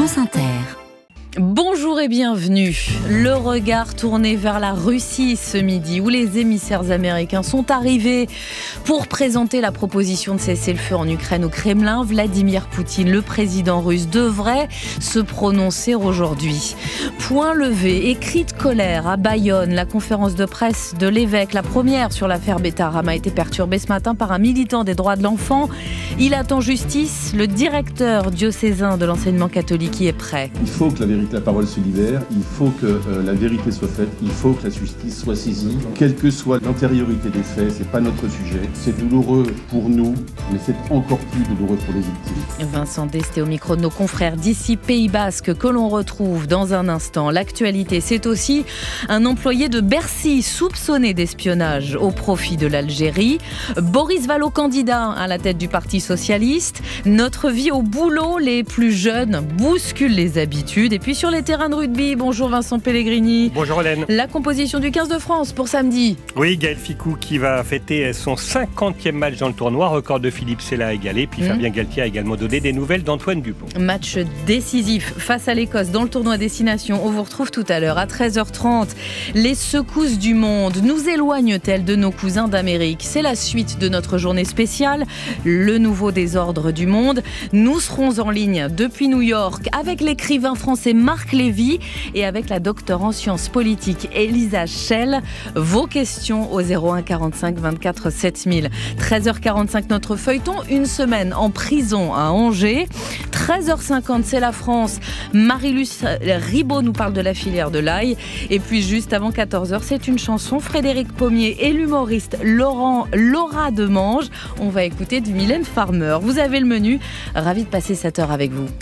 France Inter. Bonjour et bienvenue. Le regard tourné vers la Russie ce midi, où les émissaires américains sont arrivés pour présenter la proposition de cessez-le-feu en Ukraine au Kremlin. Vladimir Poutine, le président russe, devrait se prononcer aujourd'hui. Point levé et cri de colère à Bayonne. La conférence de presse de l'évêque, la première sur l'affaire Betaram, a été perturbée ce matin par un militant des droits de l'enfant. Il attend justice. Le directeur diocésain de l'enseignement catholique y est prêt. Il faut que la parole se libère, il faut que la vérité soit faite, il faut que la justice soit saisie. Quelle que soit l'antériorité des faits, c'est pas notre sujet. C'est douloureux pour nous, mais c'est encore plus douloureux pour les victimes. Vincent Desté au micro de nos confrères d'ici Pays Basque que l'on retrouve dans un instant. L'actualité, c'est aussi un employé de Bercy soupçonné d'espionnage au profit de l'Algérie. Boris Vallaud, candidat à la tête du Parti socialiste. Notre vie au boulot, les plus jeunes bousculent les habitudes. Et puis sur les terrains de rugby, bonjour Vincent Pellegrini. Bonjour Hélène. La composition du 15 de France pour samedi. Oui, Gaël Ficou qui va fêter son 50e match dans le tournoi, record de Philippe Sella égalé, puis Fabien Galtier a également donné des nouvelles d'Antoine Dupont. Match décisif face à l'Écosse dans le tournoi Destination. On vous retrouve tout à l'heure à 13h30. Les secousses du monde nous éloignent-elles de nos cousins d'Amérique? C'est la suite de notre journée spéciale, le nouveau désordre du monde. Nous serons en ligne depuis New York avec l'écrivain français Marc Lévy et avec la docteure en sciences politiques Elisa Schell. Vos questions au 01 45 24 7000. 13h45 notre feuilleton, une semaine en prison à Angers. 13h50 c'est la France. Marie-Luce Ribaud nous parle de la filière de l'ail. Et puis juste avant 14h, c'est une chanson. Frédéric Pommier et l'humoriste Laura Demange. On va écouter du Mylène Farmer. Vous avez le menu. Ravi de passer cette heure avec vous.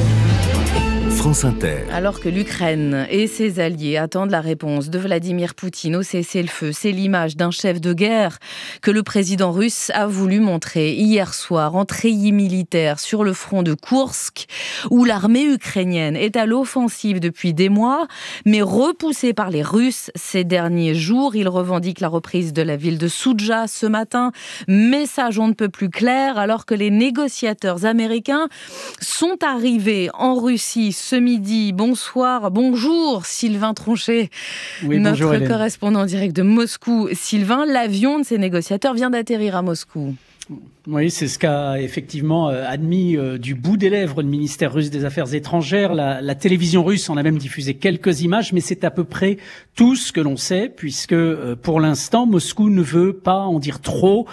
France Inter. Alors que l'Ukraine et ses alliés attendent la réponse de Vladimir Poutine au cessez-le-feu, c'est l'image d'un chef de guerre que le président russe a voulu montrer hier soir en treillis militaire sur le front de Koursk, où l'armée ukrainienne est à l'offensive depuis des mois, mais repoussée par les Russes ces derniers jours. Il revendique la reprise de la ville de Soudja ce matin. Message on ne peut plus clair, alors que les négociateurs américains sont arrivés en Russie ce midi. Bonjour Sylvain Tronchet, notre correspondant en direct de Moscou. Sylvain, l'avion de ces négociateurs vient d'atterrir à Moscou. Oui, c'est ce qu'a effectivement admis du bout des lèvres le ministère russe des Affaires étrangères. La télévision russe en a même diffusé quelques images, mais c'est à peu près tout ce que l'on sait, puisque pour l'instant, Moscou ne veut pas en dire trop.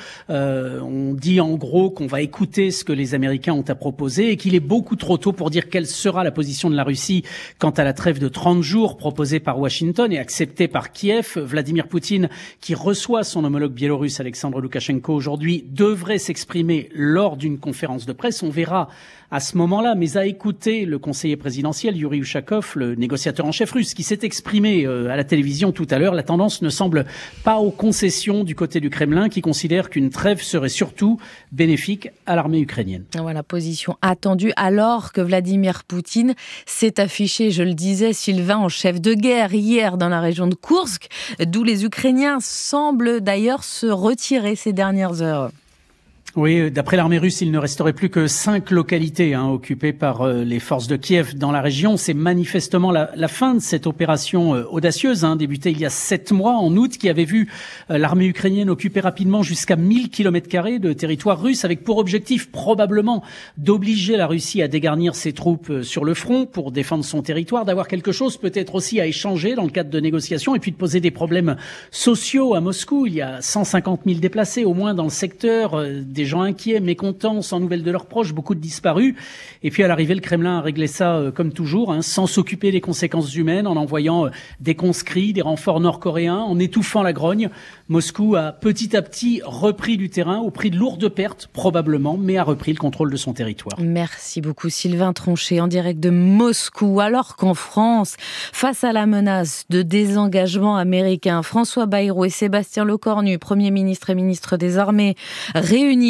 On dit en gros qu'on va écouter ce que les Américains ont à proposer et qu'il est beaucoup trop tôt pour dire quelle sera la position de la Russie quant à la trêve de 30 jours proposée par Washington et acceptée par Kiev. Vladimir Poutine, qui reçoit son homologue biélorusse Alexandre Loukachenko aujourd'hui, devrait s'exprimer lors d'une conférence de presse. On verra à ce moment-là, mais à écouter le conseiller présidentiel Yuri Ushakov, le négociateur en chef russe, qui s'est exprimé à la télévision tout à l'heure. La tendance ne semble pas aux concessions du côté du Kremlin, qui considère qu'une trêve serait surtout bénéfique à l'armée ukrainienne. Voilà, position attendue alors que Vladimir Poutine s'est affiché, je le disais, Sylvain, en chef de guerre hier dans la région de Koursk, d'où les Ukrainiens semblent d'ailleurs se retirer ces dernières heures. Oui, d'après l'armée russe, il ne resterait plus que 5 localités occupées par les forces de Kiev dans la région. C'est manifestement la fin de cette opération audacieuse, débutée il y a 7 mois, en août, qui avait vu l'armée ukrainienne occuper rapidement jusqu'à 1000 km² de territoire russe, avec pour objectif probablement d'obliger la Russie à dégarnir ses troupes sur le front pour défendre son territoire, d'avoir quelque chose peut-être aussi à échanger dans le cadre de négociations, et puis de poser des problèmes sociaux à Moscou. Il y a 150 000 déplacés au moins dans le secteur, des gens inquiets, mécontents, sans nouvelles de leurs proches, beaucoup de disparus. Et puis à l'arrivée, le Kremlin a réglé ça comme toujours, sans s'occuper des conséquences humaines, en envoyant des conscrits, des renforts nord-coréens, en étouffant la grogne. Moscou a petit à petit repris du terrain, au prix de lourdes pertes probablement, mais a repris le contrôle de son territoire. Merci beaucoup Sylvain Tronchet en direct de Moscou. Alors qu'en France, face à la menace de désengagement américain, François Bayrou et Sébastien Lecornu, Premier ministre et ministre des Armées, réunis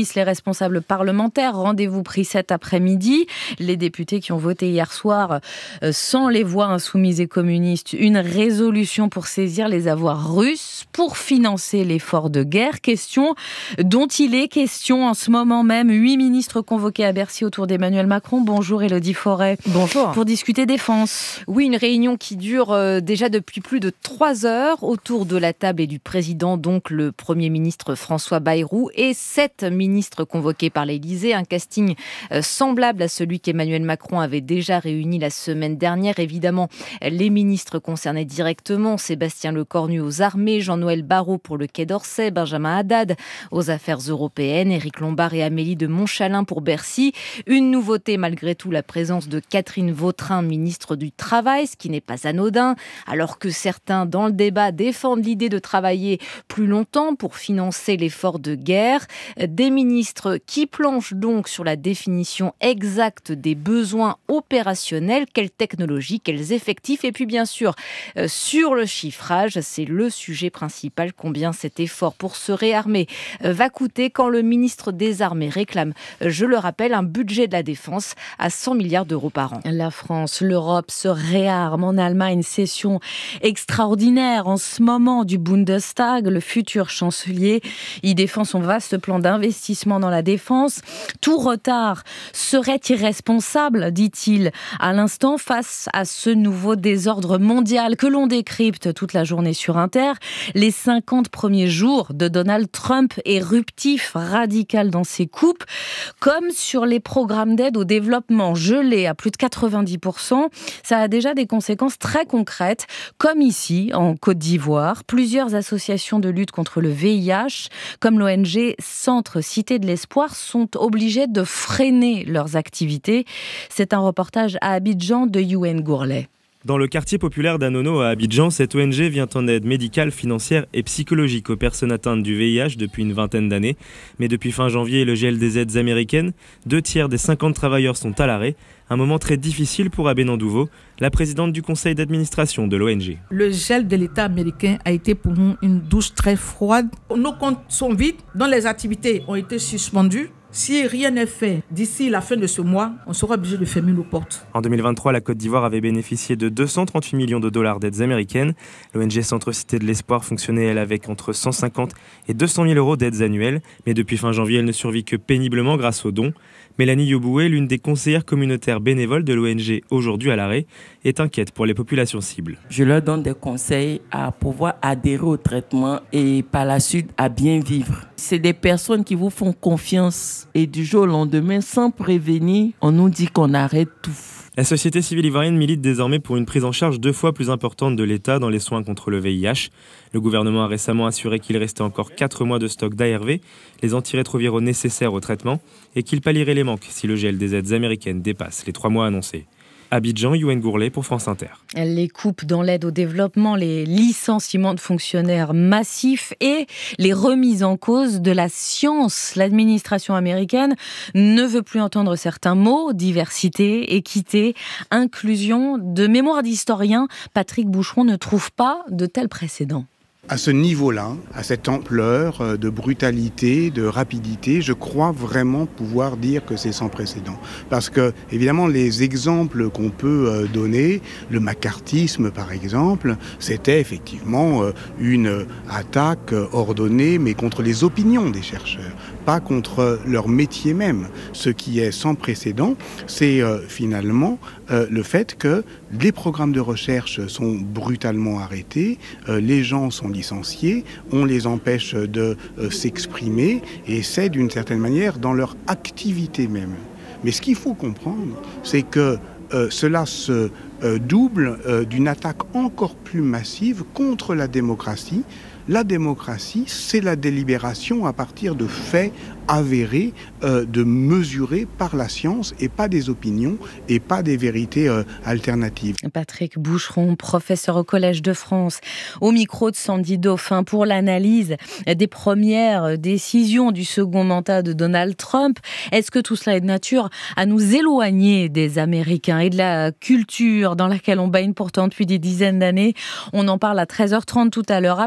réunissent les responsables parlementaires. Rendez-vous pris cet après-midi. Les députés qui ont voté hier soir, sans les voix insoumises et communistes, une résolution pour saisir les avoirs russes pour financer l'effort de guerre. Question dont il est question en ce moment même. 8 ministres convoqués à Bercy autour d'Emmanuel Macron. Bonjour Élodie Forêt. Bonjour. Pour discuter défense. Oui, une réunion qui dure déjà depuis plus de 3 heures autour de la table et du président, donc le Premier ministre François Bayrou, et 7 ministres convoqués par l'Élysée. Un casting semblable à celui qu'Emmanuel Macron avait déjà réuni la semaine dernière. Évidemment, les ministres concernés directement, Sébastien Lecornu aux armées, Jean-Noël Barrot pour le Quai d'Orsay, Benjamin Haddad aux affaires européennes, Éric Lombard et Amélie de Montchalin pour Bercy. Une nouveauté malgré tout, la présence de Catherine Vautrin, ministre du Travail, ce qui n'est pas anodin, alors que certains dans le débat défendent l'idée de travailler plus longtemps pour financer l'effort de guerre. Des ministres qui planchent donc sur la définition exacte des besoins opérationnels, quelles technologies, quels effectifs, et puis bien sûr sur le chiffrage, c'est le sujet principal, combien cet effort pour se réarmer va coûter quand le ministre des Armées réclame, je le rappelle, un budget de la défense à 100 milliards d'euros par an. La France, l'Europe se réarme. En Allemagne, session extraordinaire en ce moment du Bundestag. Le futur chancelier y défend son vaste plan d'investissement dans la défense. Tout retard serait irresponsable, dit-il à l'instant, face à ce nouveau désordre mondial que l'on décrypte toute la journée sur Inter. Les 50 premiers jours de Donald Trump, éruptif, radical dans ses coupes, comme sur les programmes d'aide au développement gelés à plus de 90%, ça a déjà des conséquences très concrètes, comme ici, en Côte d'Ivoire. Plusieurs associations de lutte contre le VIH, comme l'ONG Centre Cité de l'Espoir, sont obligées de freiner leurs activités. C'est un reportage à Abidjan de Youen Gourlet. Dans le quartier populaire d'Anono à Abidjan, cette ONG vient en aide médicale, financière et psychologique aux personnes atteintes du VIH depuis une vingtaine d'années. Mais depuis fin janvier et le gel des aides américaines, 2/3 des 50 travailleurs sont à l'arrêt. Un moment très difficile pour Abbé Nandouvo, la présidente du conseil d'administration de l'ONG. Le gel de l'État américain a été pour nous une douche très froide. Nos comptes sont vides, dont les activités ont été suspendues. Si rien n'est fait d'ici la fin de ce mois, on sera obligé de fermer nos portes. En 2023, la Côte d'Ivoire avait bénéficié de 238 millions de dollars d'aides américaines. L'ONG Centre Cité de l'Espoir fonctionnait, elle, avec entre 150 et 200 000 euros d'aides annuelles. Mais depuis fin janvier, elle ne survit que péniblement grâce aux dons. Mélanie Yoboué, l'une des conseillères communautaires bénévoles de l'ONG aujourd'hui à l'arrêt, est inquiète pour les populations cibles. Je leur donne des conseils à pouvoir adhérer au traitement et par la suite à bien vivre. C'est des personnes qui vous font confiance et du jour au lendemain, sans prévenir, on nous dit qu'on arrête tout. La société civile ivoirienne milite désormais pour une prise en charge 2 fois plus importante de l'État dans les soins contre le VIH. Le gouvernement a récemment assuré qu'il restait encore 4 mois de stock d'ARV, les antirétroviraux nécessaires au traitement, et qu'il pallierait les manques si le gel des aides américaines dépasse les 3 mois annoncés. Abidjan, Youen Gourlet pour France Inter. Les coupes dans l'aide au développement, les licenciements de fonctionnaires massifs et les remises en cause de la science. L'administration américaine ne veut plus entendre certains mots, diversité, équité, inclusion. De mémoire d'historien, Patrick Boucheron ne trouve pas de tels précédents. À ce niveau-là, à cette ampleur de brutalité, de rapidité, je crois vraiment pouvoir dire que c'est sans précédent. Parce que, évidemment, les exemples qu'on peut donner, le macartisme par exemple, c'était effectivement une attaque ordonnée, mais contre les opinions des chercheurs, pas contre leur métier même. Ce qui est sans précédent, c'est finalement le fait que les programmes de recherche sont brutalement arrêtés, les gens sont licenciés, on les empêche de s'exprimer et c'est d'une certaine manière dans leur activité même. Mais ce qu'il faut comprendre, c'est que cela se double d'une attaque encore plus massive contre la démocratie. La démocratie, c'est la délibération à partir de faits avérés, de mesurés par la science et pas des opinions et pas des vérités alternatives. Patrick Boucheron, professeur au Collège de France, au micro de Sandy Dauphin pour l'analyse des premières décisions du second mandat de Donald Trump. Est-ce que tout cela est de nature à nous éloigner des Américains et de la culture dans laquelle on baigne pourtant depuis des dizaines d'années? On en parle à 13h30 tout à l'heure. Appelez-nous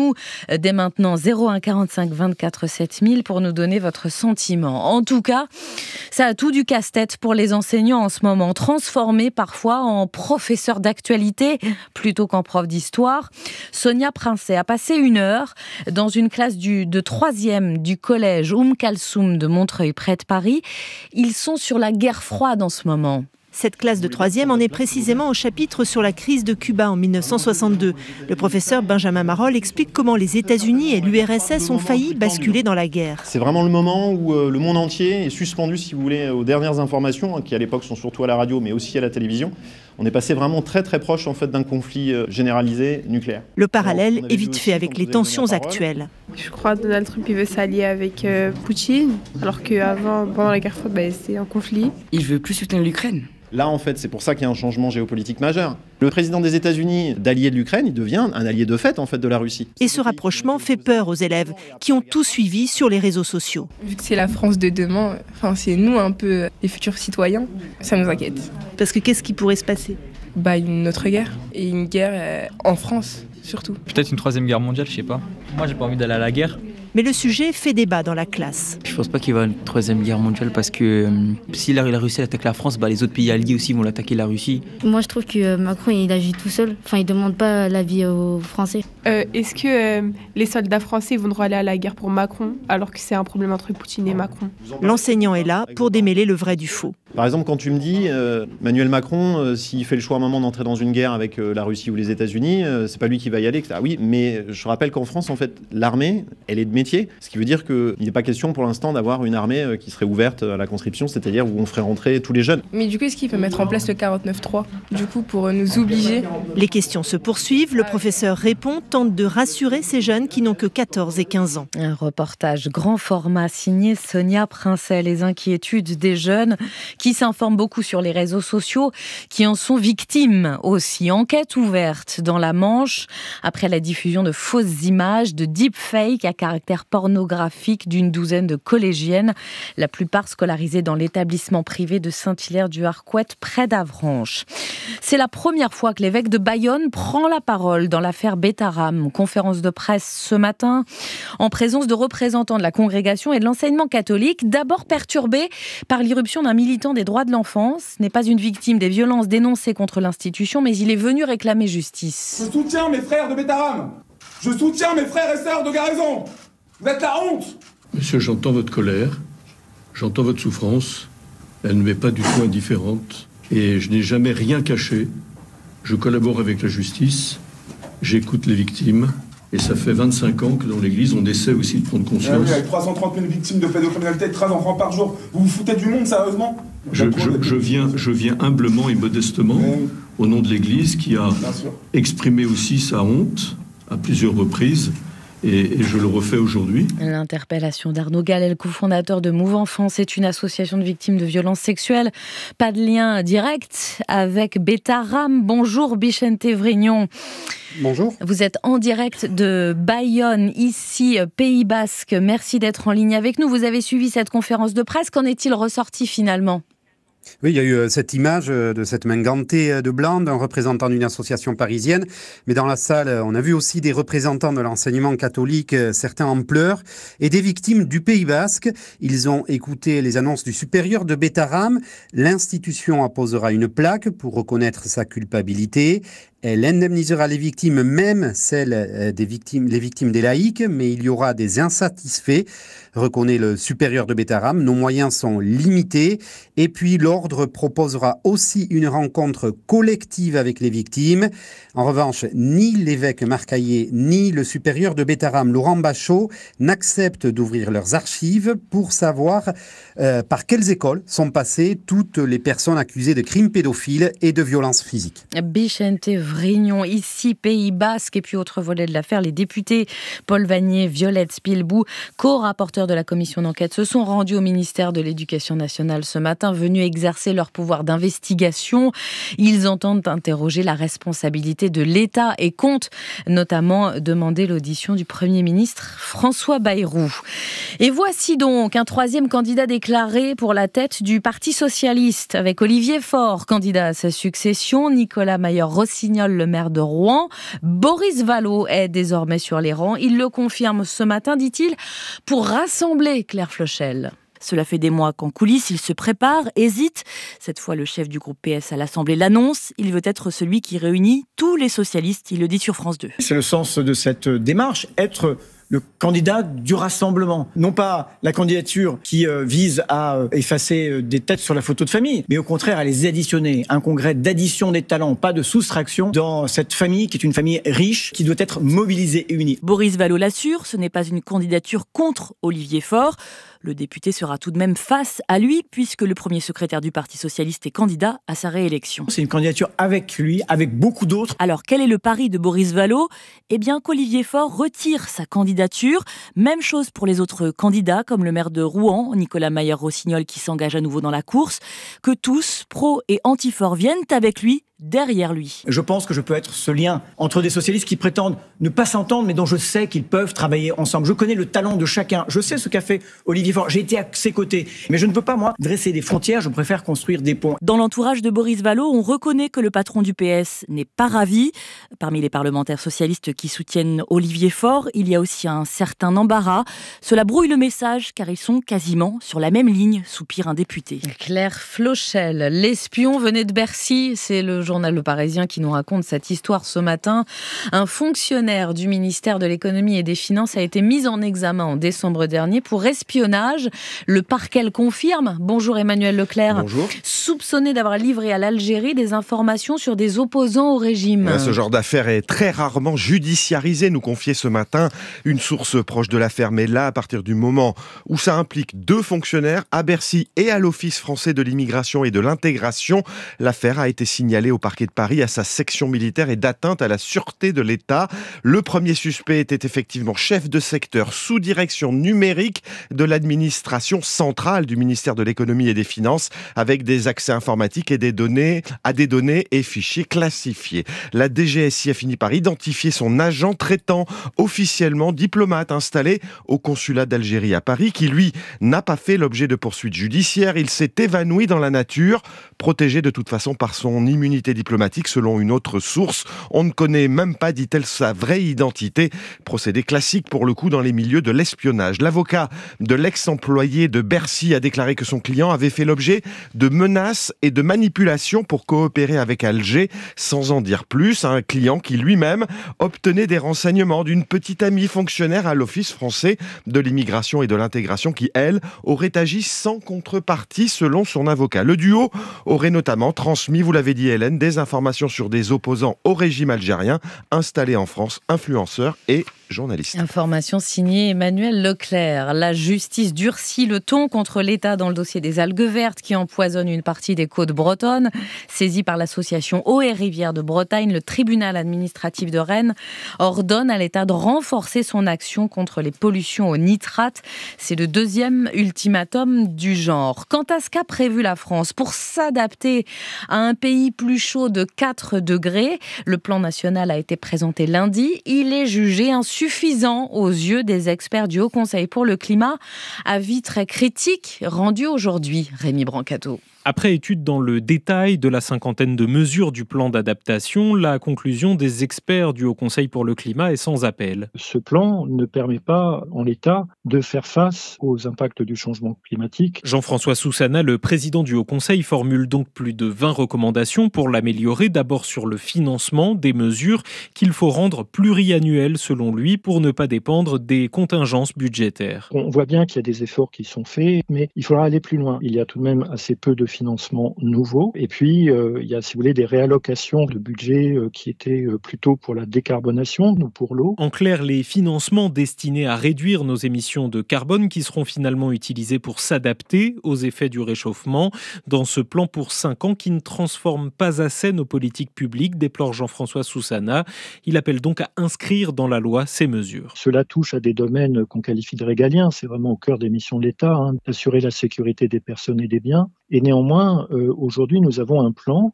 nous dès maintenant 01 45 24 7000 pour nous donner votre sentiment. En tout cas, ça a tout du casse-tête pour les enseignants en ce moment, transformés parfois en professeurs d'actualité plutôt qu'en prof d'histoire. Sonia Princet a passé 1 heure dans une classe de 3e du collège Kalsoum de Montreuil près de Paris. Ils sont sur la guerre froide en ce moment. Cette classe de 3e en est précisément au chapitre sur la crise de Cuba en 1962. Le professeur Benjamin Marolles explique comment les États-Unis et l'URSS ont failli basculer dans la guerre. C'est vraiment le moment où le monde entier est suspendu, si vous voulez, aux dernières informations, qui à l'époque sont surtout à la radio, mais aussi à la télévision. On est passé vraiment très très proche en fait, d'un conflit généralisé nucléaire. Le parallèle est vite fait avec les tensions actuelles. Je crois que Donald Trump il veut s'allier avec Poutine, alors qu'avant, pendant la guerre froide, c'était un conflit. Il veut plus soutenir l'Ukraine. Là, en fait, c'est pour ça qu'il y a un changement géopolitique majeur. Le président des États-Unis, d'allié de l'Ukraine, il devient un allié de fait, en fait, de la Russie. Et ce rapprochement fait peur aux élèves qui ont tout suivi sur les réseaux sociaux. Vu que c'est la France de demain, c'est nous un peu les futurs citoyens, ça nous inquiète. Parce que qu'est-ce qui pourrait se passer ? Une autre guerre, et une guerre en France, surtout. Peut-être une 3e guerre mondiale, je sais pas. Moi, j'ai pas envie d'aller à la guerre. Mais le sujet fait débat dans la classe. Je pense pas qu'il va y avoir une 3e guerre mondiale parce que si la Russie attaque la France, les autres pays alliés aussi vont l'attaquer la Russie. Moi je trouve que Macron il agit tout seul, il demande pas l'avis aux Français. Est-ce que les soldats français voudront aller à la guerre pour Macron alors que c'est un problème entre Poutine et Macron ? L'enseignant est là pour démêler le vrai du faux. Par exemple, quand tu me dis, Emmanuel Macron, s'il fait le choix à un moment d'entrer dans une guerre avec la Russie ou les États-Unis, c'est pas lui qui va y aller, etc. Oui, mais je rappelle qu'en France, en fait, l'armée, elle est de métier, ce qui veut dire qu'il n'est pas question pour l'instant d'avoir une armée qui serait ouverte à la conscription, c'est-à-dire où on ferait rentrer tous les jeunes. Mais du coup, est-ce qu'il peut mettre en place le 49.3, du coup, pour nous obliger ? Les questions se poursuivent, le professeur répond, tente de rassurer ces jeunes qui n'ont que 14 et 15 ans. Un reportage grand format signé Sonia Princet, les inquiétudes des jeunes qui s'informent beaucoup sur les réseaux sociaux, qui en sont victimes aussi. Enquête ouverte dans la Manche après la diffusion de fausses images, de deepfake à caractère pornographique d'une douzaine de collégiennes, la plupart scolarisées dans l'établissement privé de Saint-Hilaire-du-Harcouët près d'Avranches. C'est la première fois que l'évêque de Bayonne prend la parole dans l'affaire Bétharram. Conférence de presse ce matin en présence de représentants de la congrégation et de l'enseignement catholique, d'abord perturbé par l'irruption d'un militant des droits de l'enfance. N'est pas une victime des violences dénoncées contre l'institution, mais il est venu réclamer justice. Je soutiens mes frères de Bétharram. Je soutiens mes frères et sœurs de Garaison. Vous êtes la honte. Monsieur, j'entends votre colère, j'entends votre souffrance. Elle ne m'est pas du tout indifférente. Et je n'ai jamais rien caché. Je collabore avec la justice, j'écoute les victimes. Et ça fait 25 ans que dans l'église, on essaie aussi de prendre conscience. Avec 330 000 victimes de pédocriminalité et 13 enfants par jour, vous vous foutez du monde, sérieusement ? Je viens humblement et modestement au nom de l'église qui a exprimé aussi sa honte à plusieurs reprises. Et je le refais aujourd'hui. L'interpellation d'Arnaud Gallel, cofondateur de Move Enfance, c'est une association de victimes de violences sexuelles. Pas de lien direct avec Bétharram. Bonjour Bichente Vrignon. Bonjour. Vous êtes en direct de Bayonne, ici, Pays Basque. Merci d'être en ligne avec nous. Vous avez suivi cette conférence de presse. Qu'en est-il ressorti finalement ? Oui, il y a eu cette image de cette main gantée de blanc d'un représentant d'une association parisienne. Mais dans la salle, on a vu aussi des représentants de l'enseignement catholique, certains en pleurs, et des victimes du Pays Basque. Ils ont écouté les annonces du supérieur de Bétharram. L'institution apposera une plaque pour reconnaître sa culpabilité. Elle indemnisera les victimes, même celles des victimes, les victimes des laïcs, mais il y aura des insatisfaits, reconnaît le supérieur de Bétharram. Nos moyens sont limités. Et puis l'ordre proposera aussi une rencontre collective avec les victimes. En revanche, ni l'évêque Marcaillé, ni le supérieur de Bétharram, Laurent Bachot, n'acceptent d'ouvrir leurs archives pour savoir par quelles écoles sont passées toutes les personnes accusées de crimes pédophiles et de violences physiques. Bichente Vrignon, ici Pays Basque, et puis autre volet de l'affaire, les députés Paul Vannier, Violette Spilbou, co-rapporteurs de la commission d'enquête, se sont rendus au ministère de l'Éducation nationale ce matin, venus exercer leur pouvoir d'investigation. Ils entendent interroger la responsabilité de l'État et comptent notamment demander l'audition du Premier ministre François Bayrou. Et voici donc un troisième candidat déclaré pour la tête du Parti socialiste, avec Olivier Faure, candidat à sa succession, Nicolas Mayer-Rossignol Rossignol, le maire de Rouen. Boris Vallaud est désormais sur les rangs. Il le confirme ce matin, dit-il, pour rassembler Claire Flochel. Cela fait des mois qu'en coulisses, il se prépare, hésite. Cette fois, le chef du groupe PS à l'Assemblée l'annonce. Il veut être celui qui réunit tous les socialistes. Il le dit sur France 2. C'est le sens de cette démarche, être le candidat du rassemblement. Non pas la candidature qui vise à effacer des têtes sur la photo de famille, mais au contraire à les additionner. Un congrès d'addition des talents, pas de soustraction dans cette famille qui est une famille riche, qui doit être mobilisée et unie. Boris Vallaud l'assure, ce n'est pas une candidature contre Olivier Faure. Le député sera tout de même face à lui, puisque le premier secrétaire du Parti socialiste est candidat à sa réélection. C'est une candidature avec lui, avec beaucoup d'autres. Alors, quel est le pari de Boris Vallaud ? Eh bien, qu'Olivier Faure retire sa candidature. Même chose pour les autres candidats, comme le maire de Rouen, Nicolas Mayer-Rossignol, qui s'engage à nouveau dans la course. Que tous, pro et anti-Faure, viennent avec lui, derrière lui. Je pense que je peux être ce lien entre des socialistes qui prétendent ne pas s'entendre, mais dont je sais qu'ils peuvent travailler ensemble. Je connais le talent de chacun. Je sais ce qu'a fait Olivier Faure. J'ai été à ses côtés. Mais je ne peux pas, moi, dresser des frontières. Je préfère construire des ponts. Dans l'entourage de Boris Vallaud, on reconnaît que le patron du PS n'est pas ravi. Parmi les parlementaires socialistes qui soutiennent Olivier Faure, il y a aussi un certain embarras. Cela brouille le message, car ils sont quasiment sur la même ligne, soupire un député. Claire Flochel, l'espion venait de Bercy. C'est le journal Le Parisien qui nous raconte cette histoire ce matin. Un fonctionnaire du ministère de l'économie et des finances a été mis en examen en décembre dernier pour espionnage. Le parquet le confirme. Bonjour Emmanuel Leclerc. Bonjour. Soupçonné d'avoir livré à l'Algérie des informations sur des opposants au régime. Ce genre d'affaire est très rarement judiciarisé, nous confiait ce matin une source proche de l'affaire. Mais là, à partir du moment où ça implique 2 fonctionnaires à Bercy et à l'Office français de l'immigration et de l'intégration, l'affaire a été signalée au parquet de Paris à sa section militaire et d'atteinte à la sûreté de l'État. Le premier suspect était effectivement chef de secteur sous direction numérique de l'administration centrale du ministère de l'économie et des finances, avec des accès informatiques et des données et fichiers classifiés. La DGSI a fini par identifier son agent traitant officiellement diplomate installé au consulat d'Algérie à Paris, qui lui n'a pas fait l'objet de poursuites judiciaires. Il s'est évanoui dans la nature, protégé de toute façon par son immunité diplomatique selon une autre source. On ne connaît même pas, dit-elle, sa vraie identité. Procédé classique pour le coup dans les milieux de l'espionnage. L'avocat de l'ex-employé de Bercy a déclaré que son client avait fait l'objet de menaces et de manipulations pour coopérer avec Alger, sans en dire plus. Un client qui lui-même obtenait des renseignements d'une petite amie fonctionnaire à l'Office français de l'immigration et de l'intégration qui, elle, aurait agi sans contrepartie selon son avocat. Le duo aurait notamment transmis, vous l'avez dit Hélène, des informations sur des opposants au régime algérien installés en France, influenceurs et journalistes. Information signée Emmanuel Leclerc. La justice durcit le ton contre l'État dans le dossier des algues vertes qui empoisonnent une partie des côtes bretonnes. Saisi par l'association Eau et Rivières de Bretagne, le tribunal administratif de Rennes ordonne à l'État de renforcer son action contre les pollutions au nitrate. C'est le 2e ultimatum du genre. Quant à ce qu'a prévu la France pour s'adapter à un pays plus chaud de 4 degrés, le plan national a été présenté lundi. Il est jugé insuffisant aux yeux des experts du Haut Conseil pour le climat. Avis très critique rendu aujourd'hui, Rémi Brancato. Après étude dans le détail de la 50aine de mesures du plan d'adaptation, la conclusion des experts du Haut Conseil pour le climat est sans appel. Ce plan ne permet pas, en l'état, de faire face aux impacts du changement climatique. Jean-François Soussana, le président du Haut Conseil, formule donc plus de 20 recommandations pour l'améliorer. D'abord sur le financement des mesures qu'il faut rendre pluriannuelles selon lui pour ne pas dépendre des contingences budgétaires. On voit bien qu'il y a des efforts qui sont faits, mais il faudra aller plus loin. Il y a tout de même assez peu de financement nouveau. Et puis, il y a, si vous voulez, des réallocations de budget qui étaient plutôt pour la décarbonation ou pour l'eau. En clair, les financements destinés à réduire nos émissions de carbone qui seront finalement utilisés pour s'adapter aux effets du réchauffement dans ce plan pour 5 ans qui ne transforme pas assez nos politiques publiques, déplore Jean-François Soussana. Il appelle donc à inscrire dans la loi ces mesures. Cela touche à des domaines qu'on qualifie de régaliens. C'est vraiment au cœur des missions de l'État, d'assurer la sécurité des personnes et des biens. Et néanmoins, aujourd'hui, nous avons un plan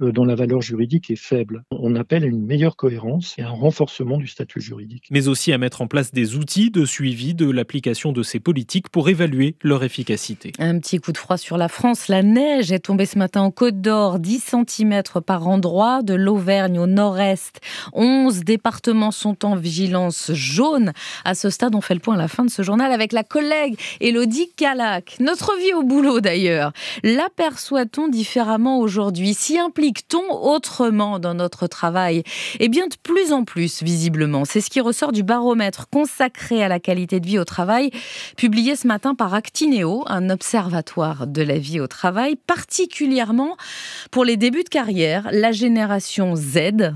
dont la valeur juridique est faible. On appelle à une meilleure cohérence et un renforcement du statut juridique. Mais aussi à mettre en place des outils de suivi de l'application de ces politiques pour évaluer leur efficacité. Un petit coup de froid sur la France. La neige est tombée ce matin en Côte d'Or, 10 cm par endroit, de l'Auvergne au nord-est. 11 départements sont en vigilance jaune. À ce stade, on fait le point à la fin de ce journal avec la collègue Élodie Calac. Notre vie au boulot d'ailleurs, l'aperçoit-on différemment aujourd'hui? S'y implique-t-on autrement dans notre travail? Eh bien, de plus en plus, visiblement. C'est ce qui ressort du baromètre consacré à la qualité de vie au travail, publié ce matin par Actineo, un observatoire de la vie au travail, particulièrement pour les débuts de carrière. La génération Z,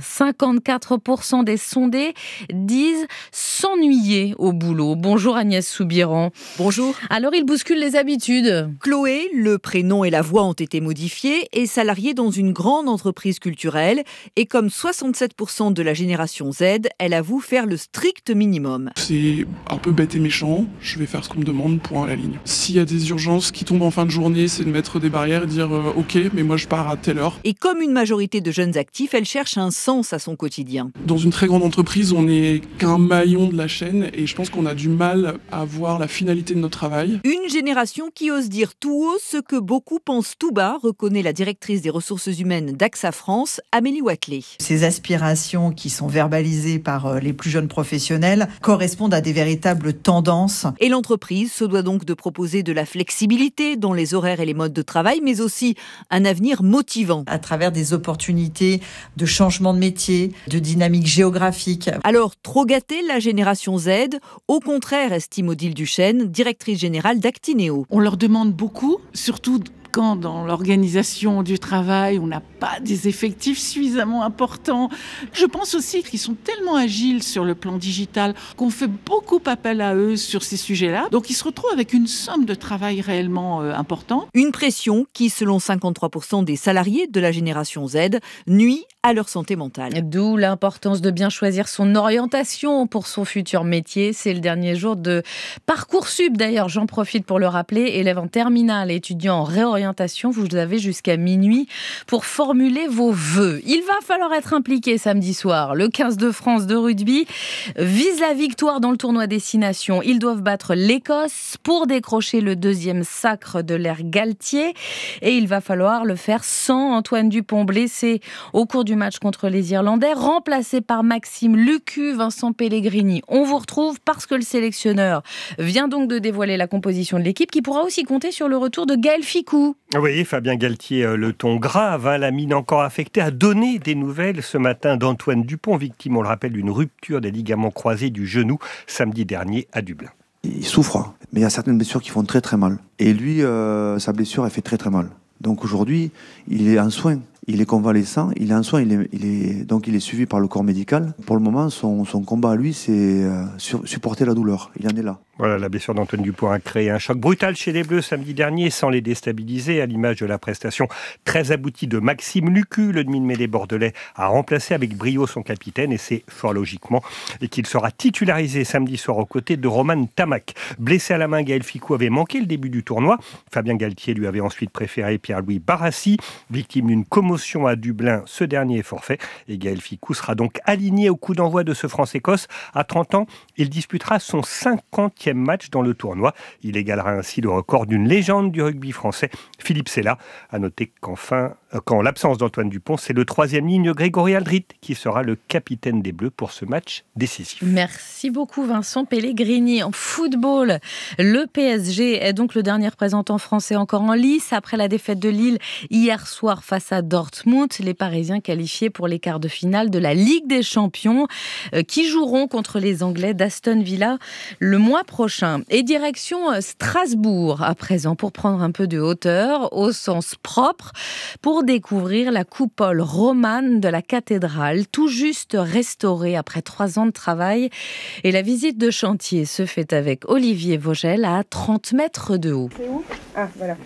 54% des sondés disent s'ennuyer au boulot. Bonjour Agnès Soubiran. Bonjour. Alors, il bouscule les habitudes. Chloé, le prénom et la voix ont été modifiés, est salariée dans une grande entreprise culturelle et comme 67% de la génération Z, elle avoue faire le strict minimum. C'est un peu bête et méchant, je vais faire ce qu'on me demande, point à la ligne. S'il y a des urgences qui tombent en fin de journée, c'est de mettre des barrières et dire ok, mais moi je pars à telle heure. Et comme une majorité de jeunes actifs, elle cherche un sens à son quotidien. Dans une très grande entreprise, on n'est qu'un maillon de la chaîne et je pense qu'on a du mal à voir la finalité de notre travail. Une génération qui ose dire tout haut ce que beaucoup pensent tout bas, reconnaît la directrice des ressources humaines d'AXA France, Amélie Watley. Ces aspirations qui sont verbalisées par les plus jeunes professionnels correspondent à des véritables tendances. Et l'entreprise se doit donc de proposer de la flexibilité dans les horaires et les modes de travail, mais aussi un avenir motivant. À travers des opportunités de changement de métier, de dynamique géographique. Alors, trop gâter la génération Z? Au contraire, estime Odile Duchesne, directrice générale d'Actineo. On leur demande beaucoup, surtout quand dans l'organisation du travail, on n'a pas des effectifs suffisamment importants. Je pense aussi qu'ils sont tellement agiles sur le plan digital qu'on fait beaucoup appel à eux sur ces sujets-là. Donc ils se retrouvent avec une somme de travail réellement importante. Une pression qui, selon 53% des salariés de la génération Z, nuit à leur santé mentale. D'où l'importance de bien choisir son orientation pour son futur métier. C'est le dernier jour de Parcoursup d'ailleurs, j'en profite pour le rappeler. Élèves en terminale et étudiants en réorientation, vous avez jusqu'à minuit pour formuler vos vœux. Il va falloir être impliqué samedi soir. Le 15 de France de rugby vise la victoire dans le tournoi Destination. Ils doivent battre l'Écosse pour décrocher le 2e sacre de l'ère Galtier. Et il va falloir le faire sans Antoine Dupont, blessé au cours du match contre les Irlandais, remplacé par Maxime Lucu, Vincent Pellegrini. On vous retrouve parce que le sélectionneur vient donc de dévoiler la composition de l'équipe qui pourra aussi compter sur le retour de Gaël Ficou. Oui, Fabien Galtier, le ton grave, la mine encore affectée, a donné des nouvelles ce matin d'Antoine Dupont, victime, on le rappelle, d'une rupture des ligaments croisés du genou samedi dernier à Dublin. Il souffre, mais il y a certaines blessures qui font très très mal. Et lui, sa blessure, elle fait très très mal. Donc aujourd'hui, il est en soins. Il est convalescent, il est en soins, donc il est suivi par le corps médical. Pour le moment, son combat à lui, c'est supporter la douleur. Il en est là. Voilà, la blessure d'Antoine Dupont a créé un choc brutal chez les Bleus samedi dernier, sans les déstabiliser, à l'image de la prestation très aboutie de Maxime Lucu. Le demi-de-mêlée bordelais a remplacé avec brio son capitaine, et c'est fort logiquement et qu'il sera titularisé samedi soir aux côtés de Roman Tamac. Blessé à la main, Gaël Ficou avait manqué le début du tournoi. Fabien Galtier lui avait ensuite préféré Pierre-Louis Barassi, victime d'une commotion à Dublin. Ce dernier est forfait et Gaël Ficou sera donc aligné au coup d'envoi de ce France-Écosse. À 30 ans, il disputera son 50e match dans le tournoi. Il égalera ainsi le record d'une légende du rugby français, Philippe Sella. À noter qu'en l'absence d'Antoine Dupont, c'est le 3e ligne Grégory Aldrit qui sera le capitaine des Bleus pour ce match décisif. Merci beaucoup Vincent Pellegrini. En football, le PSG est donc le dernier représentant français encore en lice après la défaite de Lille hier soir face à Dortmund. Les Parisiens qualifiés pour les quarts de finale de la Ligue des Champions qui joueront contre les Anglais d'Aston Villa le mois prochain. Et direction Strasbourg à présent pour prendre un peu de hauteur au sens propre pour découvrir la coupole romane de la cathédrale tout juste restaurée après 3 ans de travail. Et la visite de chantier se fait avec Olivier Vogel à 30 mètres de haut. C'est où ? Ah, voilà.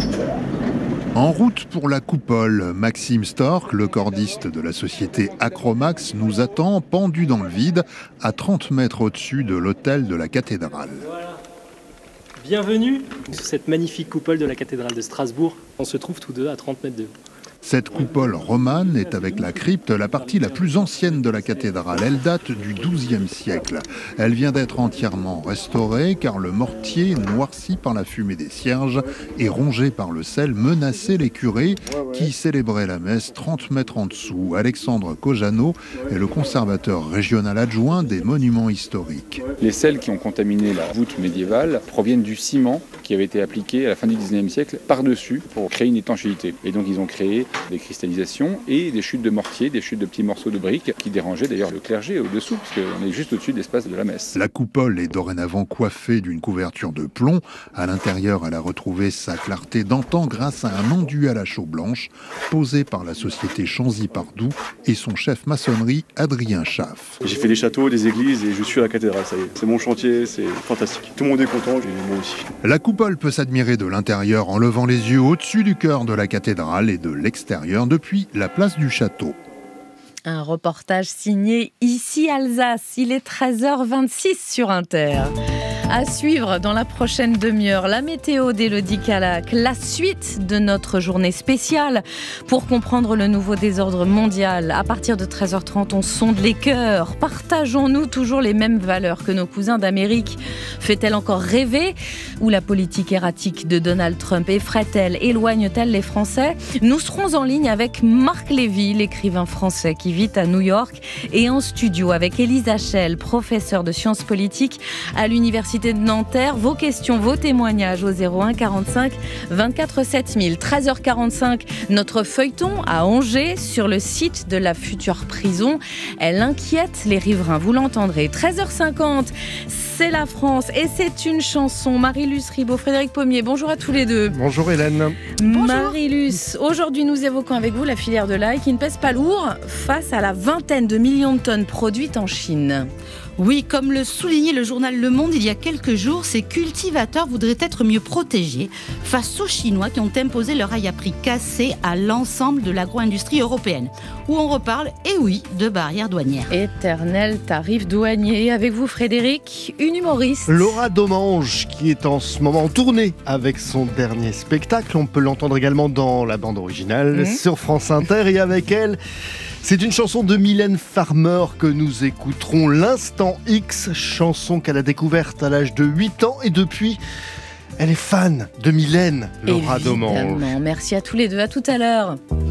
En route pour la coupole, Maxime Stork, le cordiste de la société Acromax, nous attend pendu dans le vide à 30 mètres au-dessus de l'autel de la cathédrale. Voilà. Bienvenue sur cette magnifique coupole de la cathédrale de Strasbourg. On se trouve tous deux à 30 mètres de haut. Cette coupole romane est avec la crypte la partie la plus ancienne de la cathédrale. Elle date du XIIe siècle. Elle vient d'être entièrement restaurée car le mortier, noirci par la fumée des cierges et rongé par le sel, menaçait les curés qui célébraient la messe 30 mètres en dessous. Alexandre Kojano est le conservateur régional adjoint des monuments historiques. Les sels qui ont contaminé la voûte médiévale proviennent du ciment qui avait été appliqué à la fin du XIXe siècle par-dessus pour créer une étanchéité. Et donc ils ont créé des cristallisations et des chutes de mortier, des chutes de petits morceaux de briques qui dérangeaient d'ailleurs le clergé au-dessous, parce qu'on est juste au-dessus de l'espace de la messe. La coupole est dorénavant coiffée d'une couverture de plomb. À l'intérieur, elle a retrouvé sa clarté d'antan grâce à un enduit à la chaux blanche posé par la société Chanzy-Pardoux et son chef maçonnerie Adrien Schaff. J'ai fait des châteaux, des églises et je suis à la cathédrale, ça y est. C'est mon chantier, c'est fantastique. Tout le monde est content, et moi aussi. La coupole peut s'admirer de l'intérieur en levant les yeux au-dessus du chœur de la cathédrale et de l'extérieur depuis la place du château. Un reportage signé Ici Alsace. Il est 13h26 sur Inter. À suivre dans la prochaine demi-heure, la météo d'Élodie Calac, la suite de notre journée spéciale pour comprendre le nouveau désordre mondial. À partir de 13h30, on sonde les cœurs. Partageons-nous toujours les mêmes valeurs que nos cousins d'Amérique? Fait-elle encore rêver? Ou la politique erratique de Donald Trump effraie-t-elle, éloigne-t-elle les Français? Nous serons en ligne avec Marc Lévy, l'écrivain français qui vit à New York, et en studio avec Élise Hachel, professeure de sciences politiques à l'Université de Nanterre. Vos questions, vos témoignages au 01 45 24 7000. 13h45, notre feuilleton à Angers sur le site de la future prison. Elle inquiète les riverains, vous l'entendrez. 13h50, c'est la France et c'est une chanson. Marie-Luce Ribaud, Frédéric Pommier, bonjour à tous les deux. Bonjour Hélène. Marie-Luce, aujourd'hui nous évoquons avec vous la filière de l'ail qui ne pèse pas lourd face à la vingtaine de millions de tonnes produites en Chine. Oui, comme le soulignait le journal Le Monde il y a quelques jours, ces cultivateurs voudraient être mieux protégés face aux Chinois qui ont imposé leur ail à prix cassé à l'ensemble de l'agro-industrie européenne. Où on reparle, et oui, de barrières douanières. Éternel tarif douanier. Avec vous Frédéric, une humoriste. Laura Domange, qui est en ce moment en tournée avec son dernier spectacle. On peut l'entendre également dans la bande originale sur France Inter. Et avec elle, c'est une chanson de Mylène Farmer que nous écouterons, l'Instant X, chanson qu'elle a découverte à l'âge de 8 ans et depuis, elle est fan de Mylène, Laura Domange. Merci à tous les deux, à tout à l'heure.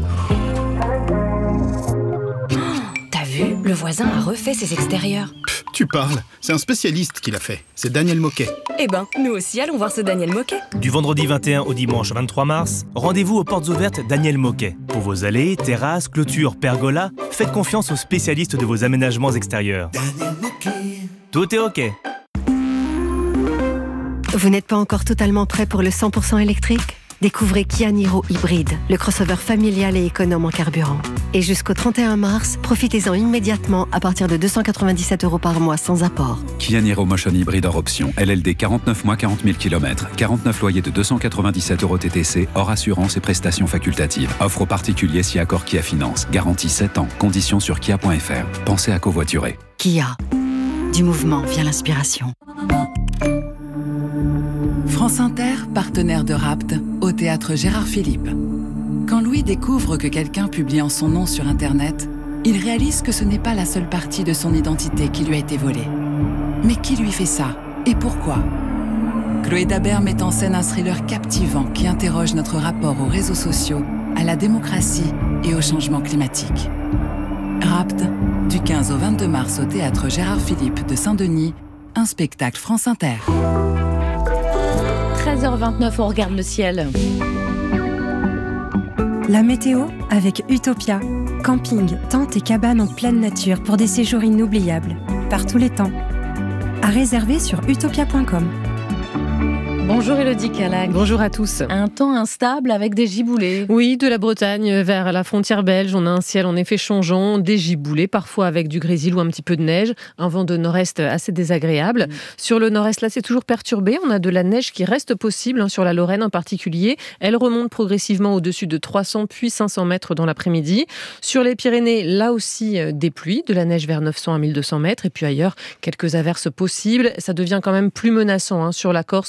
T'as vu, le voisin a refait ses extérieurs. Tu parles, c'est un spécialiste qui l'a fait, c'est Daniel Moquet. Eh ben, nous aussi allons voir ce Daniel Moquet. Du vendredi 21 au dimanche 23 mars, rendez-vous aux portes ouvertes Daniel Moquet. Pour vos allées, terrasses, clôtures, pergolas, faites confiance aux spécialistes de vos aménagements extérieurs. Tout est OK. Vous n'êtes pas encore totalement prêt pour le 100% électrique ? Découvrez Kia Niro Hybride, le crossover familial et économe en carburant. Et jusqu'au 31 mars, profitez-en immédiatement à partir de 297 € par mois sans apport. Kia Niro Motion Hybride hors option. LLD 49 mois, 40 000 km. 49 loyers de 297 € TTC, hors assurance et prestations facultatives. Offre aux particuliers si accord Kia Finance. Garantie 7 ans. Conditions sur kia.fr. Pensez à covoiturer. Kia. Du mouvement vient l'inspiration. France Inter, partenaire de Rapt, au théâtre Gérard Philippe. Quand Louis découvre que quelqu'un publie en son nom sur Internet, il réalise que ce n'est pas la seule partie de son identité qui lui a été volée. Mais qui lui fait ça? Et pourquoi? Chloé Dabert met en scène un thriller captivant qui interroge notre rapport aux réseaux sociaux, à la démocratie et au changement climatique. Rapt, du 15 au 22 mars au théâtre Gérard Philippe de Saint-Denis, un spectacle France Inter. 13h29, on regarde le ciel. La météo avec Utopia. Camping, tente et cabane en pleine nature pour des séjours inoubliables, par tous les temps. À réserver sur utopia.com. Bonjour Élodie Calac. Bonjour à tous. Un temps instable avec des giboulées. Oui, de la Bretagne vers la frontière belge, on a un ciel en effet changeant, des giboulées, parfois avec du grésil ou un petit peu de neige, un vent de nord-est assez désagréable. Sur le nord-est, là, c'est toujours perturbé, on a de la neige qui reste possible, sur la Lorraine en particulier. Elle remonte progressivement au-dessus de 300 puis 500 mètres dans l'après-midi. Sur les Pyrénées, là aussi, des pluies, de la neige vers 900 à 1200 mètres, et puis ailleurs, quelques averses possibles. Ça devient quand même plus menaçant, sur la Corse, des averses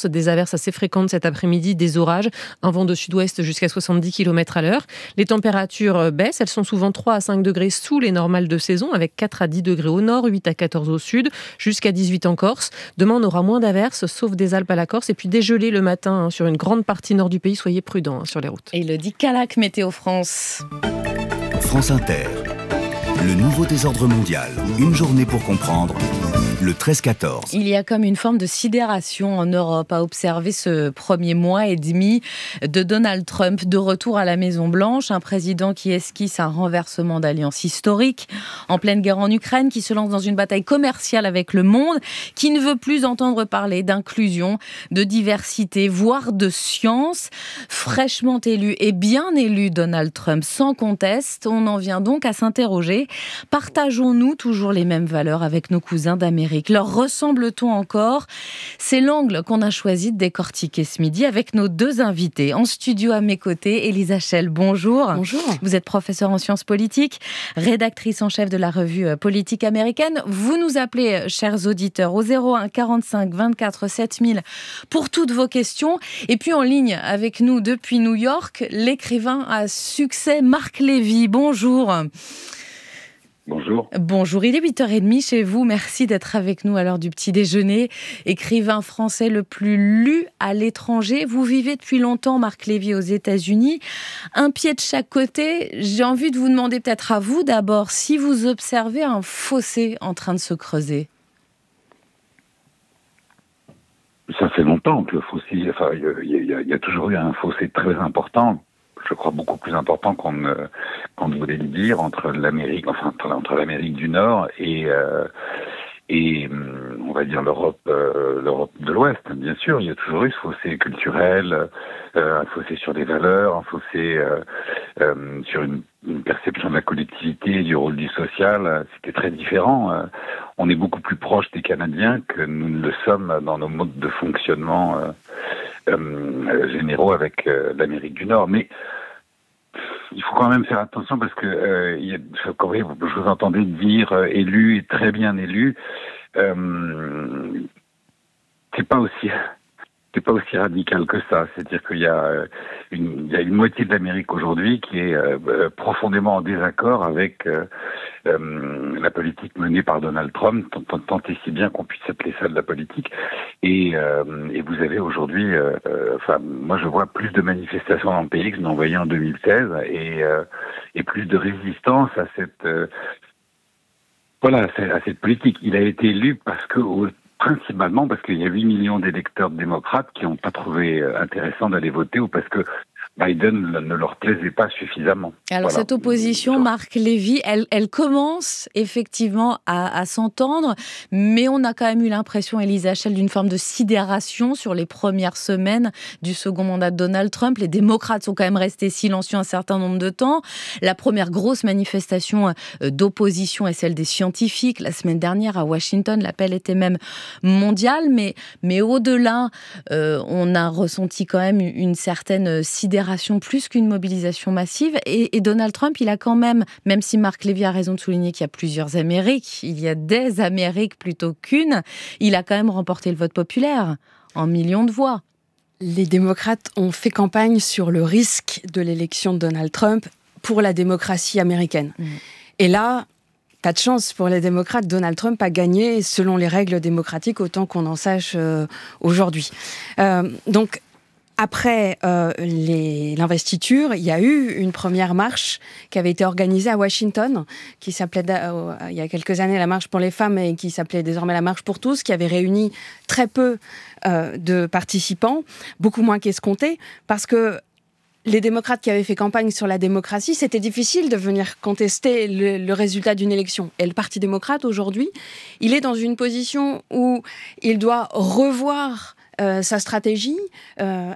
averses assez fréquentes cet après-midi, des orages, un vent de sud-ouest jusqu'à 70 km à l'heure. Les températures baissent, elles sont souvent 3 à 5 degrés sous les normales de saison, avec 4 à 10 degrés au nord, 8 à 14 au sud, jusqu'à 18 en Corse. Demain, on aura moins d'averses, sauf des Alpes à la Corse, et puis des gelées le matin sur une grande partie nord du pays. Soyez prudents sur les routes. Et il le dit Calac Météo France. France Inter. Le nouveau désordre mondial. Une journée pour comprendre. Le 13-14. Il y a comme une forme de sidération en Europe à observer ce premier mois et demi de Donald Trump de retour à la Maison-Blanche, un président qui esquisse un renversement d'alliance historique en pleine guerre en Ukraine, qui se lance dans une bataille commerciale avec le monde, qui ne veut plus entendre parler d'inclusion, de diversité, voire de science. Fraîchement élu et bien élu Donald Trump, sans conteste, on en vient donc à s'interroger. Partageons-nous toujours les mêmes valeurs avec nos cousins d'Amérique ? Leur ressemble-t-on encore ? C'est l'angle qu'on a choisi de décortiquer ce midi avec nos deux invités. En studio à mes côtés, Elisa Schell, bonjour. Bonjour. Vous êtes professeure en sciences politiques, rédactrice en chef de la revue Politique américaine. Vous nous appelez, chers auditeurs, au 01 45 24 7000 pour toutes vos questions. Et puis en ligne avec nous depuis New York, l'écrivain à succès Marc Lévy. Bonjour. Bonjour. Bonjour, il est 8h30 chez vous. Merci d'être avec nous à l'heure du petit déjeuner. Écrivain français le plus lu à l'étranger. Vous vivez depuis longtemps, Marc Lévy, aux États-Unis. Un pied de chaque côté. J'ai envie de vous demander peut-être à vous d'abord si vous observez un fossé en train de se creuser. Ça fait longtemps que le fossé... Enfin, il y a toujours eu un fossé très important. Je crois beaucoup plus important qu'on ne voulait le dire entre l'Amérique, entre l'Amérique du Nord et on va dire l'Europe de l'Ouest. Bien sûr, il y a toujours eu ce fossé culturel, un fossé sur les valeurs, un fossé sur une perception de la collectivité, du rôle du social. C'était très différent. On est beaucoup plus proche des Canadiens que nous ne le sommes dans nos modes de fonctionnement généraux avec l'Amérique du Nord. Mais il faut quand même faire attention parce que je vous entendais dire élu et très bien élu. C'est pas aussi radical que ça. C'est-à-dire qu'il y a une moitié de l'Amérique aujourd'hui qui est profondément en désaccord avec la politique menée par Donald Trump, tant et si bien qu'on puisse appeler ça de la politique. Et vous avez aujourd'hui, moi je vois plus de manifestations dans le pays que je n'en voyais en 2016 et plus de résistance à cette politique. Il a été élu principalement parce qu'il y a 8 millions d'électeurs démocrates qui n'ont pas trouvé intéressant d'aller voter ou parce que Biden ne leur plaisait pas suffisamment. Alors cette opposition, Marc Lévy, elle commence effectivement à s'entendre, mais on a quand même eu l'impression, Elisa Schell, d'une forme de sidération sur les premières semaines du second mandat de Donald Trump. Les démocrates sont quand même restés silencieux un certain nombre de temps. La première grosse manifestation d'opposition est celle des scientifiques. La semaine dernière à Washington, l'appel était même mondial, mais au-delà, on a ressenti quand même une certaine sidération plus qu'une mobilisation massive. Et Donald Trump, il a quand même si Marc Lévy a raison de souligner qu'il y a plusieurs Amériques, il y a des Amériques plutôt qu'une, il a quand même remporté le vote populaire en millions de voix. Les démocrates ont fait campagne sur le risque de l'élection de Donald Trump pour la démocratie américaine. Et là, pas de chance pour les démocrates, Donald Trump a gagné selon les règles démocratiques, autant qu'on en sache aujourd'hui. Donc, après l'investiture, il y a eu une première marche qui avait été organisée à Washington, qui s'appelait il y a quelques années la marche pour les femmes et qui s'appelait désormais la marche pour tous, qui avait réuni très peu de participants, beaucoup moins qu'escompté, parce que les démocrates qui avaient fait campagne sur la démocratie, c'était difficile de venir contester le résultat d'une élection. Et le Parti démocrate, aujourd'hui, il est dans une position où il doit revoir sa stratégie,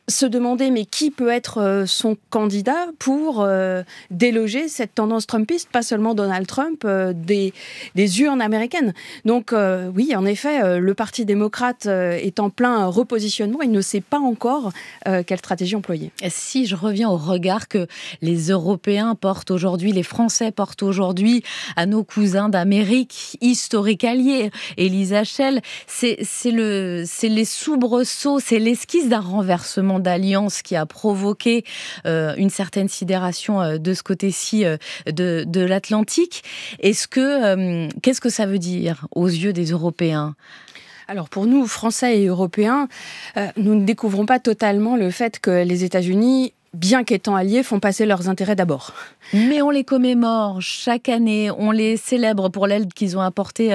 se demander mais qui peut être son candidat pour déloger cette tendance trumpiste, pas seulement Donald Trump, des urnes américaines. Donc oui, en effet, le Parti démocrate est en plein repositionnement. Il ne sait pas encore quelle stratégie employer. Si je reviens au regard que les Européens portent aujourd'hui, les Français portent aujourd'hui à nos cousins d'Amérique, historiques alliés, Elisa Schell, c'est les soubresauts, c'est l'esquisse d'un renversement d'alliance qui a provoqué une certaine sidération de ce côté-ci de l'Atlantique. Qu'est-ce que ça veut dire aux yeux des Européens ? Alors pour nous, Français et Européens, nous ne découvrons pas totalement le fait que les États-Unis, bien qu'étant alliés, font passer leurs intérêts d'abord. Mais on les commémore chaque année, on les célèbre pour l'aide qu'ils ont apportée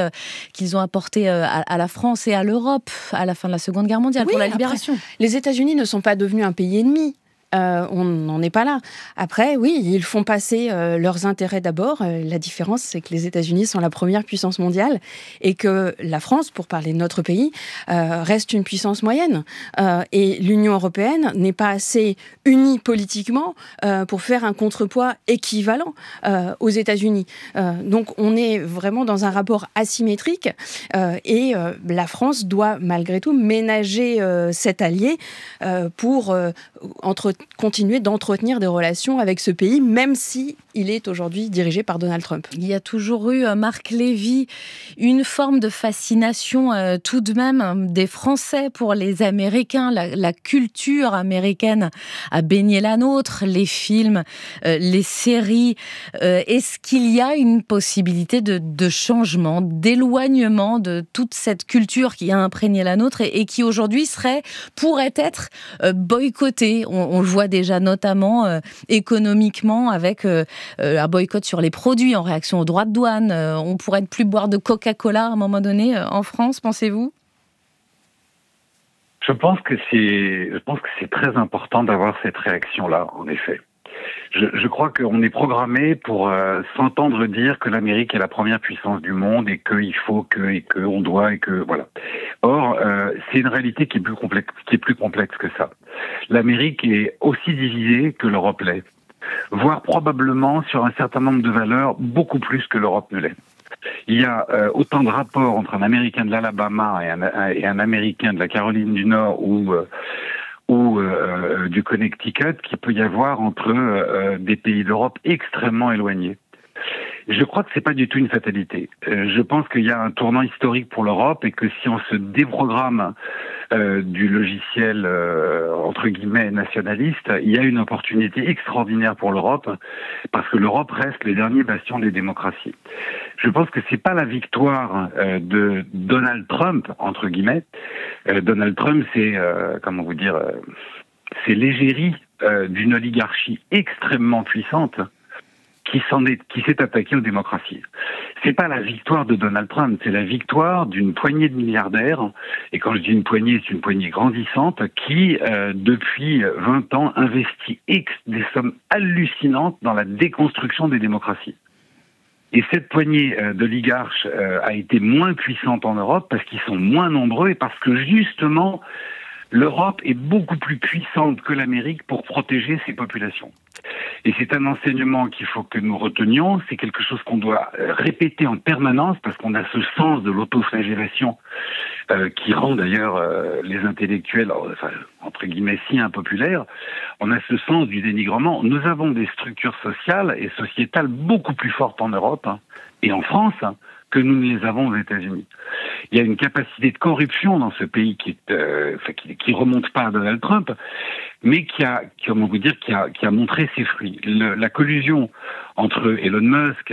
à la France et à l'Europe à la fin de la Seconde Guerre mondiale, pour la libération. Après, les États-Unis ne sont pas devenus un pays ennemi. On n'en est pas là. Après, oui, ils font passer leurs intérêts d'abord. La différence, c'est que les États-Unis sont la première puissance mondiale et que la France, pour parler de notre pays, reste une puissance moyenne. Et l'Union européenne n'est pas assez unie politiquement pour faire un contrepoids équivalent aux États-Unis. Donc, on est vraiment dans un rapport asymétrique et la France doit, malgré tout, ménager cet allié pour continuer d'entretenir des relations avec ce pays, même si il est aujourd'hui dirigé par Donald Trump. Il y a toujours eu, Marc Lévy, une forme de fascination tout de même des Français pour les Américains. La culture américaine a baigné la nôtre, les films, les séries. Est-ce qu'il y a une possibilité de changement, d'éloignement de toute cette culture qui a imprégné la nôtre et qui aujourd'hui pourrait être boycottée? On le voit déjà notamment économiquement avec un boycott sur les produits en réaction aux droits de douane. On pourrait ne plus boire de Coca-Cola à un moment donné en France, pensez-vous ? Je pense que c'est très important d'avoir cette réaction-là, en effet. Je crois qu'on est programmé pour s'entendre dire que l'Amérique est la première puissance du monde et qu'il faut que on doit et que voilà. Or, c'est une réalité qui est plus complexe que ça. L'Amérique est aussi divisée que l'Europe l'est, voire probablement sur un certain nombre de valeurs beaucoup plus que l'Europe ne l'est. Il y a autant de rapports entre un Américain de l'Alabama et un Américain de la Caroline du Nord ou du Connecticut qu'il peut y avoir entre des pays d'Europe extrêmement éloignés. Je crois que c'est pas du tout une fatalité. Je pense qu'il y a un tournant historique pour l'Europe et que si on se déprogramme du logiciel entre guillemets nationaliste, il y a une opportunité extraordinaire pour l'Europe parce que l'Europe reste les derniers bastions des démocraties. Je pense que c'est pas la victoire de Donald Trump entre guillemets. Donald Trump, c'est c'est l'égérie d'une oligarchie extrêmement puissante qui s'est attaquée aux démocraties. C'est pas la victoire de Donald Trump, c'est la victoire d'une poignée de milliardaires, et quand je dis une poignée, c'est une poignée grandissante, qui, depuis 20 ans, investit des sommes hallucinantes dans la déconstruction des démocraties. Et cette poignée d'oligarches a été moins puissante en Europe parce qu'ils sont moins nombreux et parce que justement, l'Europe est beaucoup plus puissante que l'Amérique pour protéger ses populations. Et c'est un enseignement qu'il faut que nous retenions, c'est quelque chose qu'on doit répéter en permanence parce qu'on a ce sens de l'autoflagellation qui rend d'ailleurs les intellectuels, entre guillemets, si impopulaires. On a ce sens du dénigrement. Nous avons des structures sociales et sociétales beaucoup plus fortes en Europe et en France que nous ne les avons aux États-Unis. Il y a une capacité de corruption dans ce pays qui remonte pas à Donald Trump, mais qui a montré ses fruits. La collusion entre Elon Musk,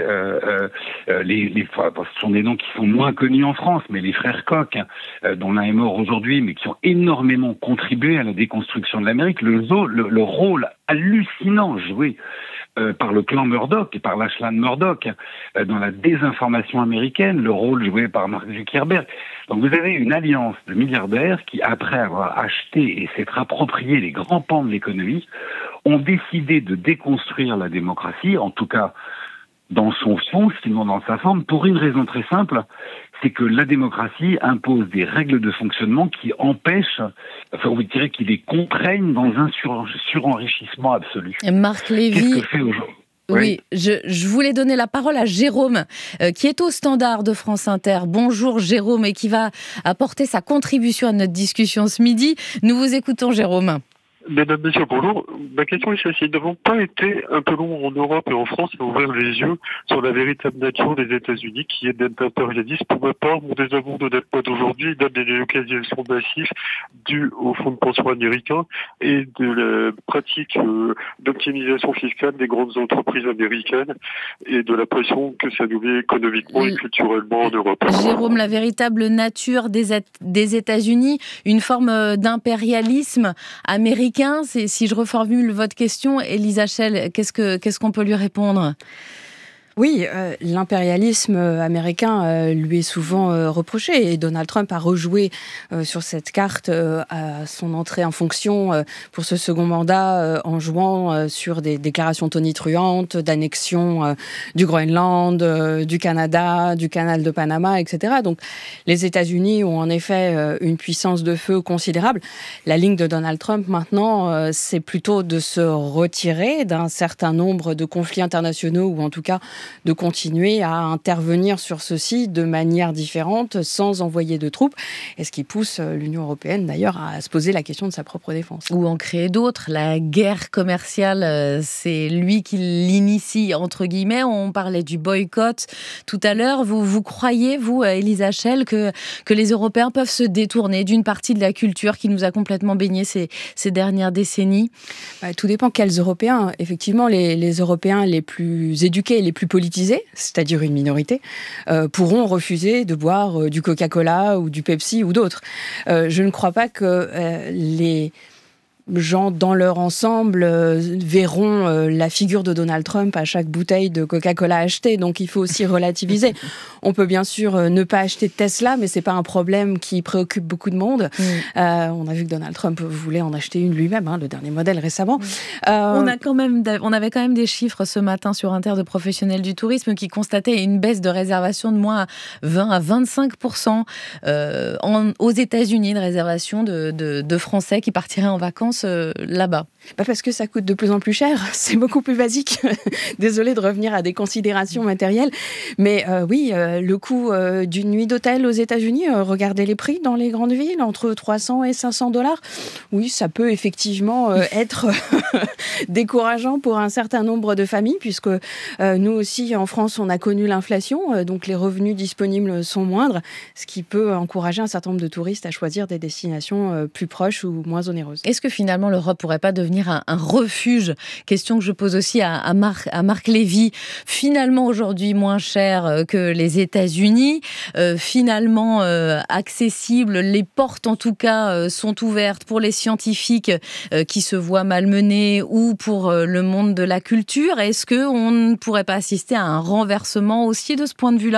ce sont des noms qui sont moins connus en France, mais les frères Koch, dont l'un est mort aujourd'hui, mais qui ont énormément contribué à la déconstruction de l'Amérique, le rôle hallucinant joué par le clan Murdoch et par Lachlan Murdoch dans la désinformation américaine, le rôle joué par Mark Zuckerberg. Donc vous avez une alliance de milliardaires qui, après avoir acheté et s'être approprié les grands pans de l'économie, ont décidé de déconstruire la démocratie, en tout cas dans son fond, sinon dans sa forme, pour une raison très simple, c'est que la démocratie impose des règles de fonctionnement qui empêchent, enfin, on dirait qui les contraignent dans un surenrichissement absolu. Marc Lévy. Qu'est-ce que fait aujourd'hui ? Oui, je voulais donner la parole à Jérôme, qui est au standard de France Inter. Bonjour Jérôme, et qui va apporter sa contribution à notre discussion ce midi. Nous vous écoutons, Jérôme. Mesdames, Messieurs, bonjour. Ma question est celle-ci. Nous n'avons pas été un peu long en Europe et en France à ouvrir les yeux sur la véritable nature des États-Unis, qui est d'être impérialiste. Pour ma part, mon désamour de notre pote aujourd'hui donne des délocalisations massives dues au fonds de pension américain et de la pratique d'optimisation fiscale des grandes entreprises américaines et de la pression que ça nous met économiquement et culturellement en Europe. Jérôme, la véritable nature des États-Unis, une forme d'impérialisme américain. Si je reformule votre question, Elisa Schell, qu'est-ce qu'on peut lui répondre ? Oui, l'impérialisme américain lui est souvent reproché, et Donald Trump a rejoué sur cette carte à son entrée en fonction pour ce second mandat en jouant sur des déclarations tonitruantes d'annexion du Groenland, du Canada, du canal de Panama, etc. Donc les États-Unis ont en effet une puissance de feu considérable. La ligne de Donald Trump maintenant, c'est plutôt de se retirer d'un certain nombre de conflits internationaux, ou en tout cas de continuer à intervenir sur ceci de manière différente, sans envoyer de troupes, et ce qui pousse l'Union européenne d'ailleurs à se poser la question de sa propre défense. Ou en créer d'autres. La guerre commerciale, c'est lui qui l'initie, entre guillemets. On parlait du boycott tout à l'heure. Vous croyez, vous, Elisa Schell, que les Européens peuvent se détourner d'une partie de la culture qui nous a complètement baignés ces dernières décennies ? Tout dépend quels Européens. Effectivement, les Européens les plus éduqués et les plus politisés, c'est-à-dire une minorité, pourront refuser de boire du Coca-Cola ou du Pepsi ou d'autres. Je ne crois pas que les gens dans leur ensemble verront la figure de Donald Trump à chaque bouteille de Coca-Cola achetée, donc il faut aussi relativiser. On peut bien sûr ne pas acheter de Tesla, mais c'est pas un problème qui préoccupe beaucoup de monde. On a vu que Donald Trump voulait en acheter une lui-même, le dernier modèle récemment. On avait quand même des chiffres ce matin sur Inter de professionnels du tourisme qui constataient une baisse de réservation de moins 20 à 25% aux États-Unis, de réservation de Français qui partiraient en vacances là-bas. Parce que ça coûte de plus en plus cher, c'est beaucoup plus basique. Désolée de revenir à des considérations matérielles, mais oui, le coût d'une nuit d'hôtel aux États-Unis, regardez les prix dans les grandes villes, entre 300 et 500 $. Oui, ça peut effectivement être décourageant pour un certain nombre de familles, puisque nous aussi, en France, on a connu l'inflation, donc les revenus disponibles sont moindres, ce qui peut encourager un certain nombre de touristes à choisir des destinations plus proches ou moins onéreuses. Est-ce que finalement l'Europe pourrait pas devenir un refuge ? Question que je pose aussi à Marc Lévy. Finalement aujourd'hui moins cher que les États-Unis, finalement accessible, les portes en tout cas sont ouvertes pour les scientifiques qui se voient malmenés ou pour le monde de la culture. Est-ce qu'on ne pourrait pas assister à un renversement aussi de ce point de vue-là ?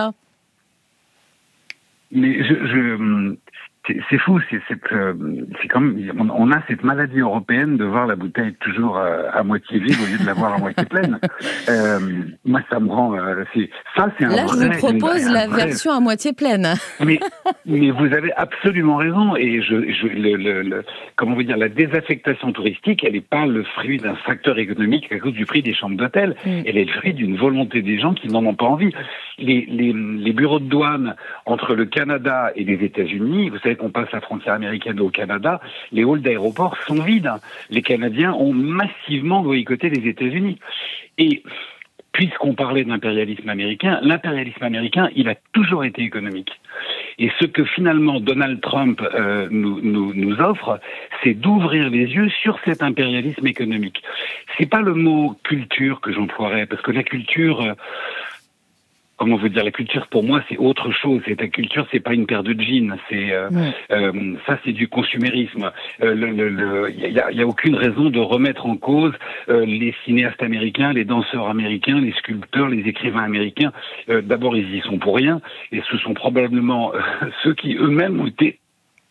Mais c'est fou, c'est comme on a cette maladie européenne de voir la bouteille toujours à moitié vide au lieu de la voir à moitié pleine. Moi, ça me rend. C'est un là, je vous propose la version à moitié pleine. Mais vous avez absolument raison. Et comment vous dire, la désaffectation touristique, elle n'est pas le fruit d'un facteur économique à cause du prix des chambres d'hôtel. Elle est le fruit d'une volonté des gens qui n'en ont pas envie. Les bureaux de douane entre le Canada et les États-Unis, vous savez qu'on passe la frontière américaine au Canada, les halls d'aéroports sont vides. Les Canadiens ont massivement boycotté les États-Unis. Et puisqu'on parlait d'impérialisme américain, l'impérialisme américain, il a toujours été économique. Et ce que finalement Donald Trump nous offre, c'est d'ouvrir les yeux sur cet impérialisme économique. C'est pas le mot culture que j'emploierais, parce que la culture... Comment vous dire, la culture pour moi c'est autre chose. La culture c'est pas une paire de jeans, ça c'est du consumérisme. Il y a aucune raison de remettre en cause les cinéastes américains, les danseurs américains, les sculpteurs, les écrivains américains. D'abord ils y sont pour rien, et ce sont probablement ceux qui eux-mêmes ont été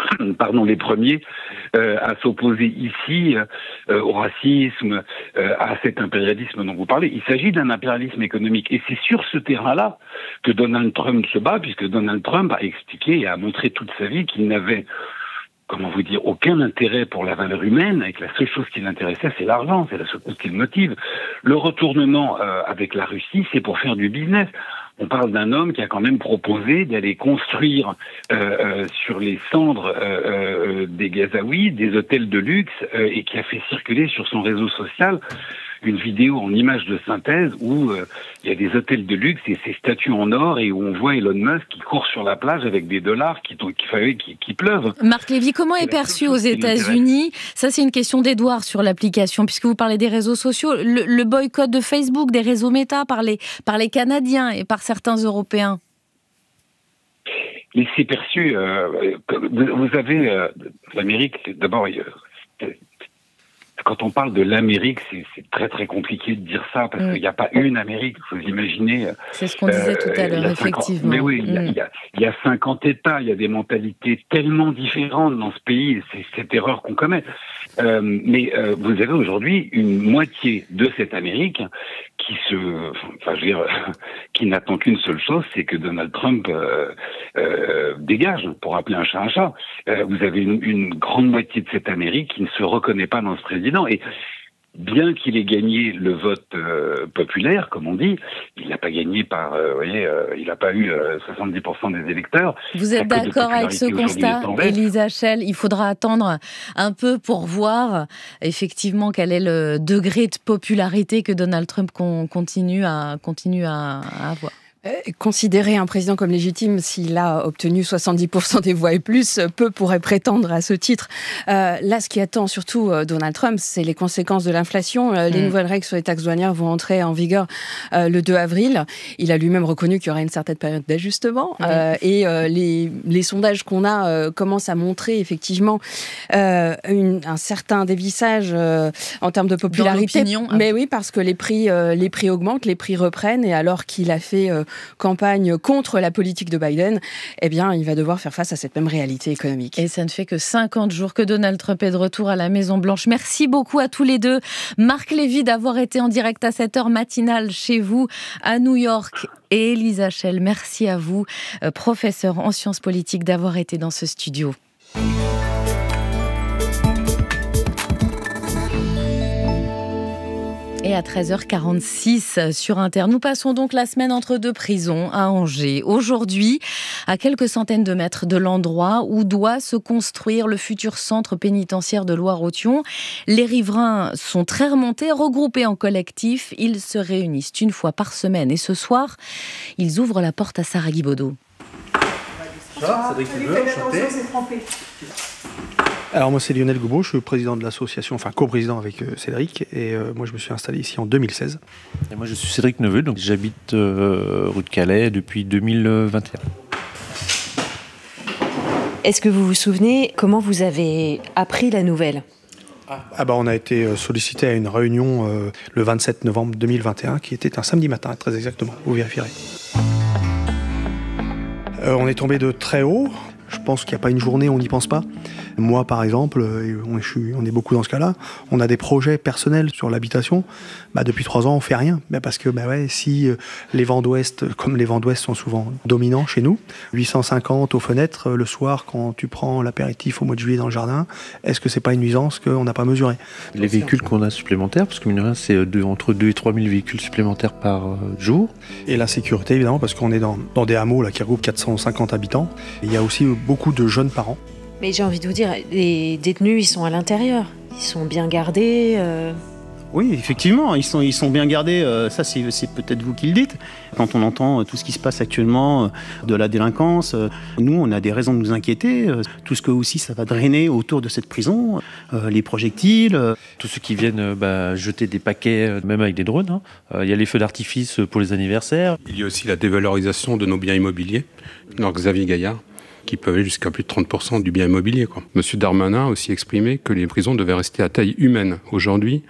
les premiers à s'opposer ici au racisme, à cet impérialisme dont vous parlez. Il s'agit d'un impérialisme économique. Et c'est sur ce terrain-là que Donald Trump se bat, puisque Donald Trump a expliqué et a montré toute sa vie qu'il n'avait, aucun intérêt pour la valeur humaine, et que la seule chose qui l'intéressait, c'est l'argent, c'est la seule chose qui le motive. Le retournement avec la Russie, c'est pour faire du business. On parle d'un homme qui a quand même proposé d'aller construire sur les cendres des Gazaouis des hôtels de luxe et qui a fait circuler sur son réseau social une vidéo en images de synthèse où il y a des hôtels de luxe et ces statues en or et où on voit Elon Musk qui court sur la plage avec des dollars qui pleuvent. Marc Lévy, comment est perçu aux États-Unis? Ça, c'est une question d'Edouard sur l'application, puisque vous parlez des réseaux sociaux. Le boycott de Facebook, des réseaux Meta par les Canadiens et par certains Européens. Mais c'est perçu. Vous avez l'Amérique, d'abord. Quand on parle de l'Amérique, c'est très très compliqué de dire ça parce qu'il n'y a pas une Amérique. Vous imaginez. C'est ce qu'on disait tout à l'heure, effectivement. Mais oui, il y a 50 États, il y a des mentalités tellement différentes dans ce pays. C'est cette erreur qu'on commet. Mais vous avez aujourd'hui une moitié de cette Amérique qui n'attend qu'une seule chose, c'est que Donald Trump dégage, pour appeler un chat un chat. Vous avez une grande moitié de cette Amérique qui ne se reconnaît pas dans ce président. Et bien qu'il ait gagné le vote populaire, comme on dit, il n'a pas gagné il n'a pas eu 70% des électeurs. Vous êtes d'accord avec ce constat, Elisa Schell? Il faudra attendre un peu pour voir effectivement quel est le degré de popularité que Donald Trump continue à avoir. Considérer un président comme légitime s'il a obtenu 70% des voix et plus, peu pourraient prétendre à ce titre. Là, ce qui attend surtout Donald Trump, c'est les conséquences de l'inflation. Les nouvelles règles sur les taxes douanières vont entrer en vigueur le 2 avril. Il a lui-même reconnu qu'il y aurait une certaine période d'ajustement. Et les sondages qu'on a commencent à montrer effectivement un certain dévissage en termes de popularité. Mais oui, parce que les prix augmentent, les prix reprennent. Et alors qu'il a fait campagne contre la politique de Biden, eh bien, il va devoir faire face à cette même réalité économique. Et ça ne fait que 50 jours que Donald Trump est de retour à la Maison-Blanche. Merci beaucoup à tous les deux. Marc Lévy d'avoir été en direct à cette heure matinale chez vous à New York. Et Elisa Schell, merci à vous, professeur en sciences politiques, d'avoir été dans ce studio. Et à 13h46 sur Inter, nous passons donc la semaine entre deux prisons à Angers. Aujourd'hui, à quelques centaines de mètres de l'endroit où doit se construire le futur centre pénitentiaire de Loire-Othion, les riverains sont très remontés, regroupés en collectif. Ils se réunissent une fois par semaine et ce soir, ils ouvrent la porte à Sarah Guibaudot. Cédric Neveu, enchanté. Alors moi c'est Lionel Goubeau, je suis président de l'association, coprésident avec Cédric, et moi je me suis installé ici en 2016. Et moi je suis Cédric Neveu, donc j'habite rue de Calais depuis 2021. Est-ce que vous vous souvenez comment vous avez appris la nouvelle ? On a été sollicité à une réunion le 27 novembre 2021, qui était un samedi matin, très exactement, vous vérifierez. On est tombé de très haut. Je pense qu'il n'y a pas une journée où on n'y pense pas. Moi, par exemple, on est beaucoup dans ce cas-là, on a des projets personnels sur l'habitation. Depuis 3 ans, on ne fait rien. Parce que si les vents d'ouest, comme les vents d'ouest sont souvent dominants chez nous, 850 aux fenêtres le soir quand tu prends l'apéritif au mois de juillet dans le jardin, est-ce que ce n'est pas une nuisance qu'on n'a pas mesurée ? Les véhicules qu'on a supplémentaires, parce que mine de rien, c'est entre 2 et 3 000 véhicules supplémentaires par jour. Et la sécurité, évidemment, parce qu'on est dans des hameaux qui regroupent 450 habitants. Et il y a aussi beaucoup de jeunes parents. Mais j'ai envie de vous dire, les détenus, ils sont à l'intérieur. Ils sont bien gardés. Oui, effectivement, ils sont bien gardés. Ça, c'est peut-être vous qui le dites. Quand on entend tout ce qui se passe actuellement, de la délinquance, nous, on a des raisons de nous inquiéter. Tout ce que aussi ça va drainer autour de cette prison, les projectiles. Tous ceux qui viennent jeter des paquets, même avec des drones. Il y a les feux d'artifice pour les anniversaires. Il y a aussi la dévalorisation de nos biens immobiliers. Alors Xavier Gaillard, qui peuvent aller jusqu'à plus de 30% du bien immobilier. Monsieur Darmanin a aussi exprimé que les prisons devaient rester à taille humaine. Aujourd'hui,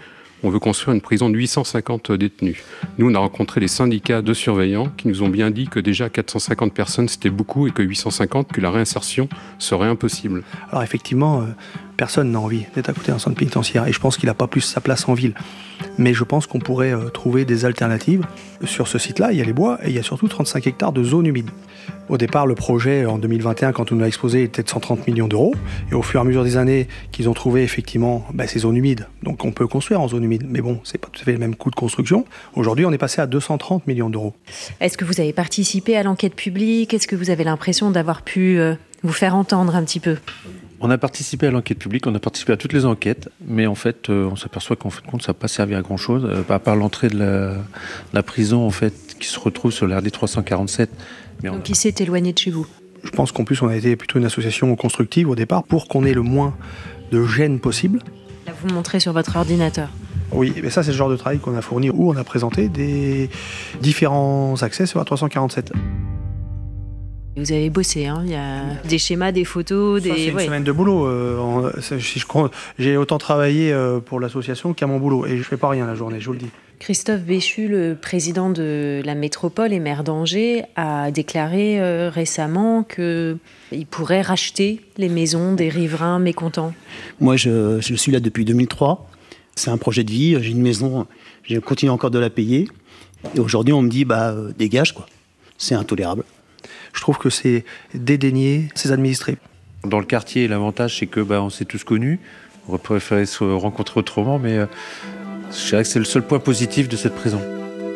on veut construire une prison de 850 détenus. Nous, on a rencontré les syndicats de surveillants qui nous ont bien dit que déjà 450 personnes, c'était beaucoup, et que 850, que la réinsertion serait impossible. Alors effectivement, personne n'a envie d'être à côté d'un centre pénitentiaire, et je pense qu'il n'a pas plus sa place en ville. Mais je pense qu'on pourrait trouver des alternatives. Sur ce site-là, il y a les bois, et il y a surtout 35 hectares de zones humides. Au départ, le projet, en 2021, quand on nous l'a exposé, était de 130 millions d'euros. Et au fur et à mesure des années qu'ils ont trouvé effectivement ces zones humides, donc on peut construire en zone humide, mais bon, c'est pas tout à fait le même coût de construction. Aujourd'hui, on est passé à 230 millions d'euros. Est-ce que vous avez participé à l'enquête publique ? Est-ce que vous avez l'impression d'avoir pu vous faire entendre un petit peu ? On a participé à l'enquête publique, on a participé à toutes les enquêtes, mais en fait, on s'aperçoit qu'en fin de compte, ça n'a pas servi à grand-chose, à part l'entrée de la prison, en fait, qui se retrouve sur l'RD 347. Donc il s'est éloigné de chez vous. Je pense qu'en plus, on a été plutôt une association constructive au départ pour qu'on ait le moins de gêne possible. Là, vous montrez sur votre ordinateur. Oui, mais ça, c'est le genre de travail qu'on a fourni où on a présenté des différents accès sur la 347. Vous avez bossé, hein. Il y a des schémas, des photos, ça, c'est une semaine de boulot. J'ai autant travaillé pour l'association qu'à mon boulot. Et je fais pas rien la journée, je vous le dis. Christophe Béchu, le président de la métropole et maire d'Angers, a déclaré récemment qu'il pourrait racheter les maisons des riverains mécontents. Moi, je suis là depuis 2003. C'est un projet de vie. J'ai une maison, je continue encore de la payer. Et aujourd'hui, on me dit, dégage, quoi. C'est intolérable. Je trouve que c'est dédaigner ses administrés. Dans le quartier, l'avantage, c'est que on s'est tous connus. On aurait préféré se rencontrer autrement, mais je dirais que c'est le seul point positif de cette prison.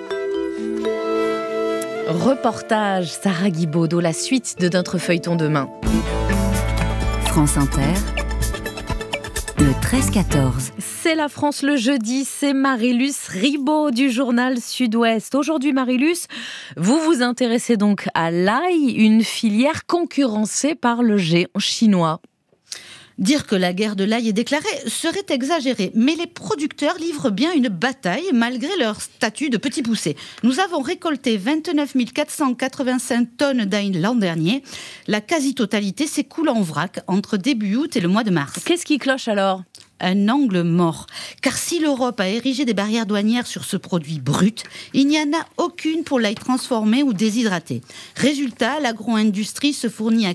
Reportage Sarah Guibaudot, la suite de notre feuilleton demain. France Inter, le 13-14. C'est la France le jeudi, c'est Marie-Luce Ribaud du journal Sud-Ouest. Aujourd'hui, Marie-Luce, vous vous intéressez donc à l'ail, une filière concurrencée par le géant chinois. Dire que la guerre de l'ail est déclarée serait exagéré, mais les producteurs livrent bien une bataille malgré leur statut de petits poussés. Nous avons récolté 29 485 tonnes d'ail l'an dernier. La quasi-totalité s'écoule en vrac entre début août et le mois de mars. Qu'est-ce qui cloche alors ? Un angle mort. Car si l'Europe a érigé des barrières douanières sur ce produit brut, il n'y en a aucune pour l'ail transformé ou déshydraté. Résultat, l'agro-industrie se fournit à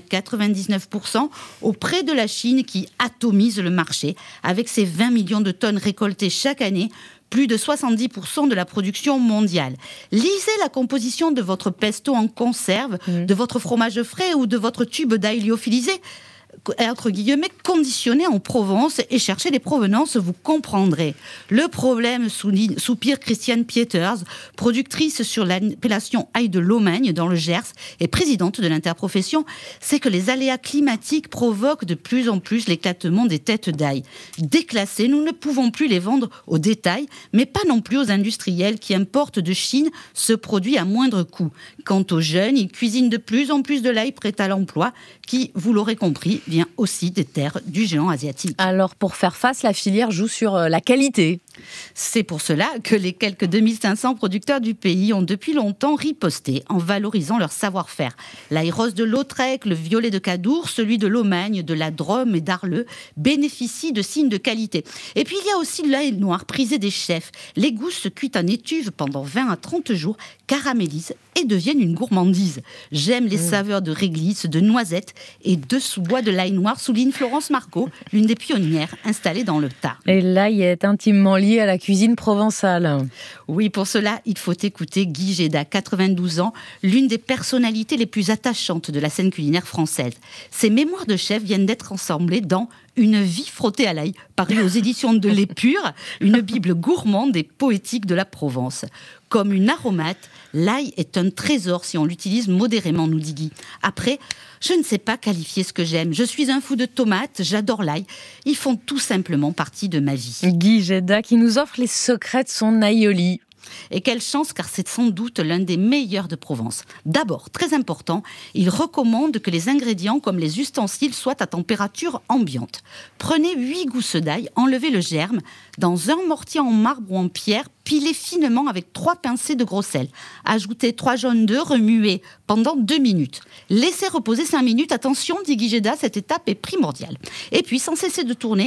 99% auprès de la Chine qui atomise le marché. Avec ses 20 millions de tonnes récoltées chaque année, plus de 70% de la production mondiale. Lisez la composition de votre pesto en conserve, de votre fromage frais ou de votre tube d'ail lyophilisé. Entre guillemets, conditionné en Provence et chercher les provenances, vous comprendrez. Le problème, soupire Christiane Pieters, productrice sur l'appellation ail de Lomagne dans le Gers et présidente de l'interprofession, c'est que les aléas climatiques provoquent de plus en plus l'éclatement des têtes d'ail. Déclassées, nous ne pouvons plus les vendre au détail, mais pas non plus aux industriels qui importent de Chine ce produit à moindre coût. Quant aux jeunes, ils cuisinent de plus en plus de l'ail prêt à l'emploi, qui, vous l'aurez compris, vient aussi des terres du géant asiatique. Alors, pour faire face, la filière joue sur la qualité. C'est pour cela que les quelques 2500 producteurs du pays ont depuis longtemps riposté en valorisant leur savoir-faire. L'ail rose de Lautrec, le violet de Cadour, celui de Lomagne, de la Drôme et d'Arleux bénéficient de signes de qualité. Et puis il y a aussi l'ail noir prisé des chefs. Les gousses cuites en étuve pendant 20 à 30 jours caramélisent et deviennent une gourmandise. J'aime les saveurs de réglisse, de noisettes et de sous-bois de l'ail noir, souligne Florence Marco, l'une des pionnières installée dans le Tarn. Et l'ail est intimement lié à la cuisine provençale. Oui, pour cela, il faut écouter Guy Géda, 92 ans, l'une des personnalités les plus attachantes de la scène culinaire française. Ses mémoires de chef viennent d'être rassemblées dans Une vie frottée à l'ail, paru aux éditions de l'Épure, une bible gourmande et poétique de la Provence. Comme une aromate, l'ail est un trésor si on l'utilise modérément, nous dit Guy. Après, je ne sais pas qualifier ce que j'aime. Je suis un fou de tomates, j'adore l'ail. Ils font tout simplement partie de ma vie. Guy Géda qui nous offre les secrets de son aïoli. Et quelle chance, car c'est sans doute l'un des meilleurs de Provence. D'abord, très important, il recommande que les ingrédients comme les ustensiles soient à température ambiante. Prenez 8 gousses d'ail, enlevez le germe, dans un mortier en marbre ou en pierre, pilez finement avec 3 pincées de gros sel. Ajoutez 3 jaunes d'œufs, remuez pendant 2 minutes. Laissez reposer 5 minutes. Attention, dit Guy Géda, cette étape est primordiale. Et puis, sans cesser de tourner,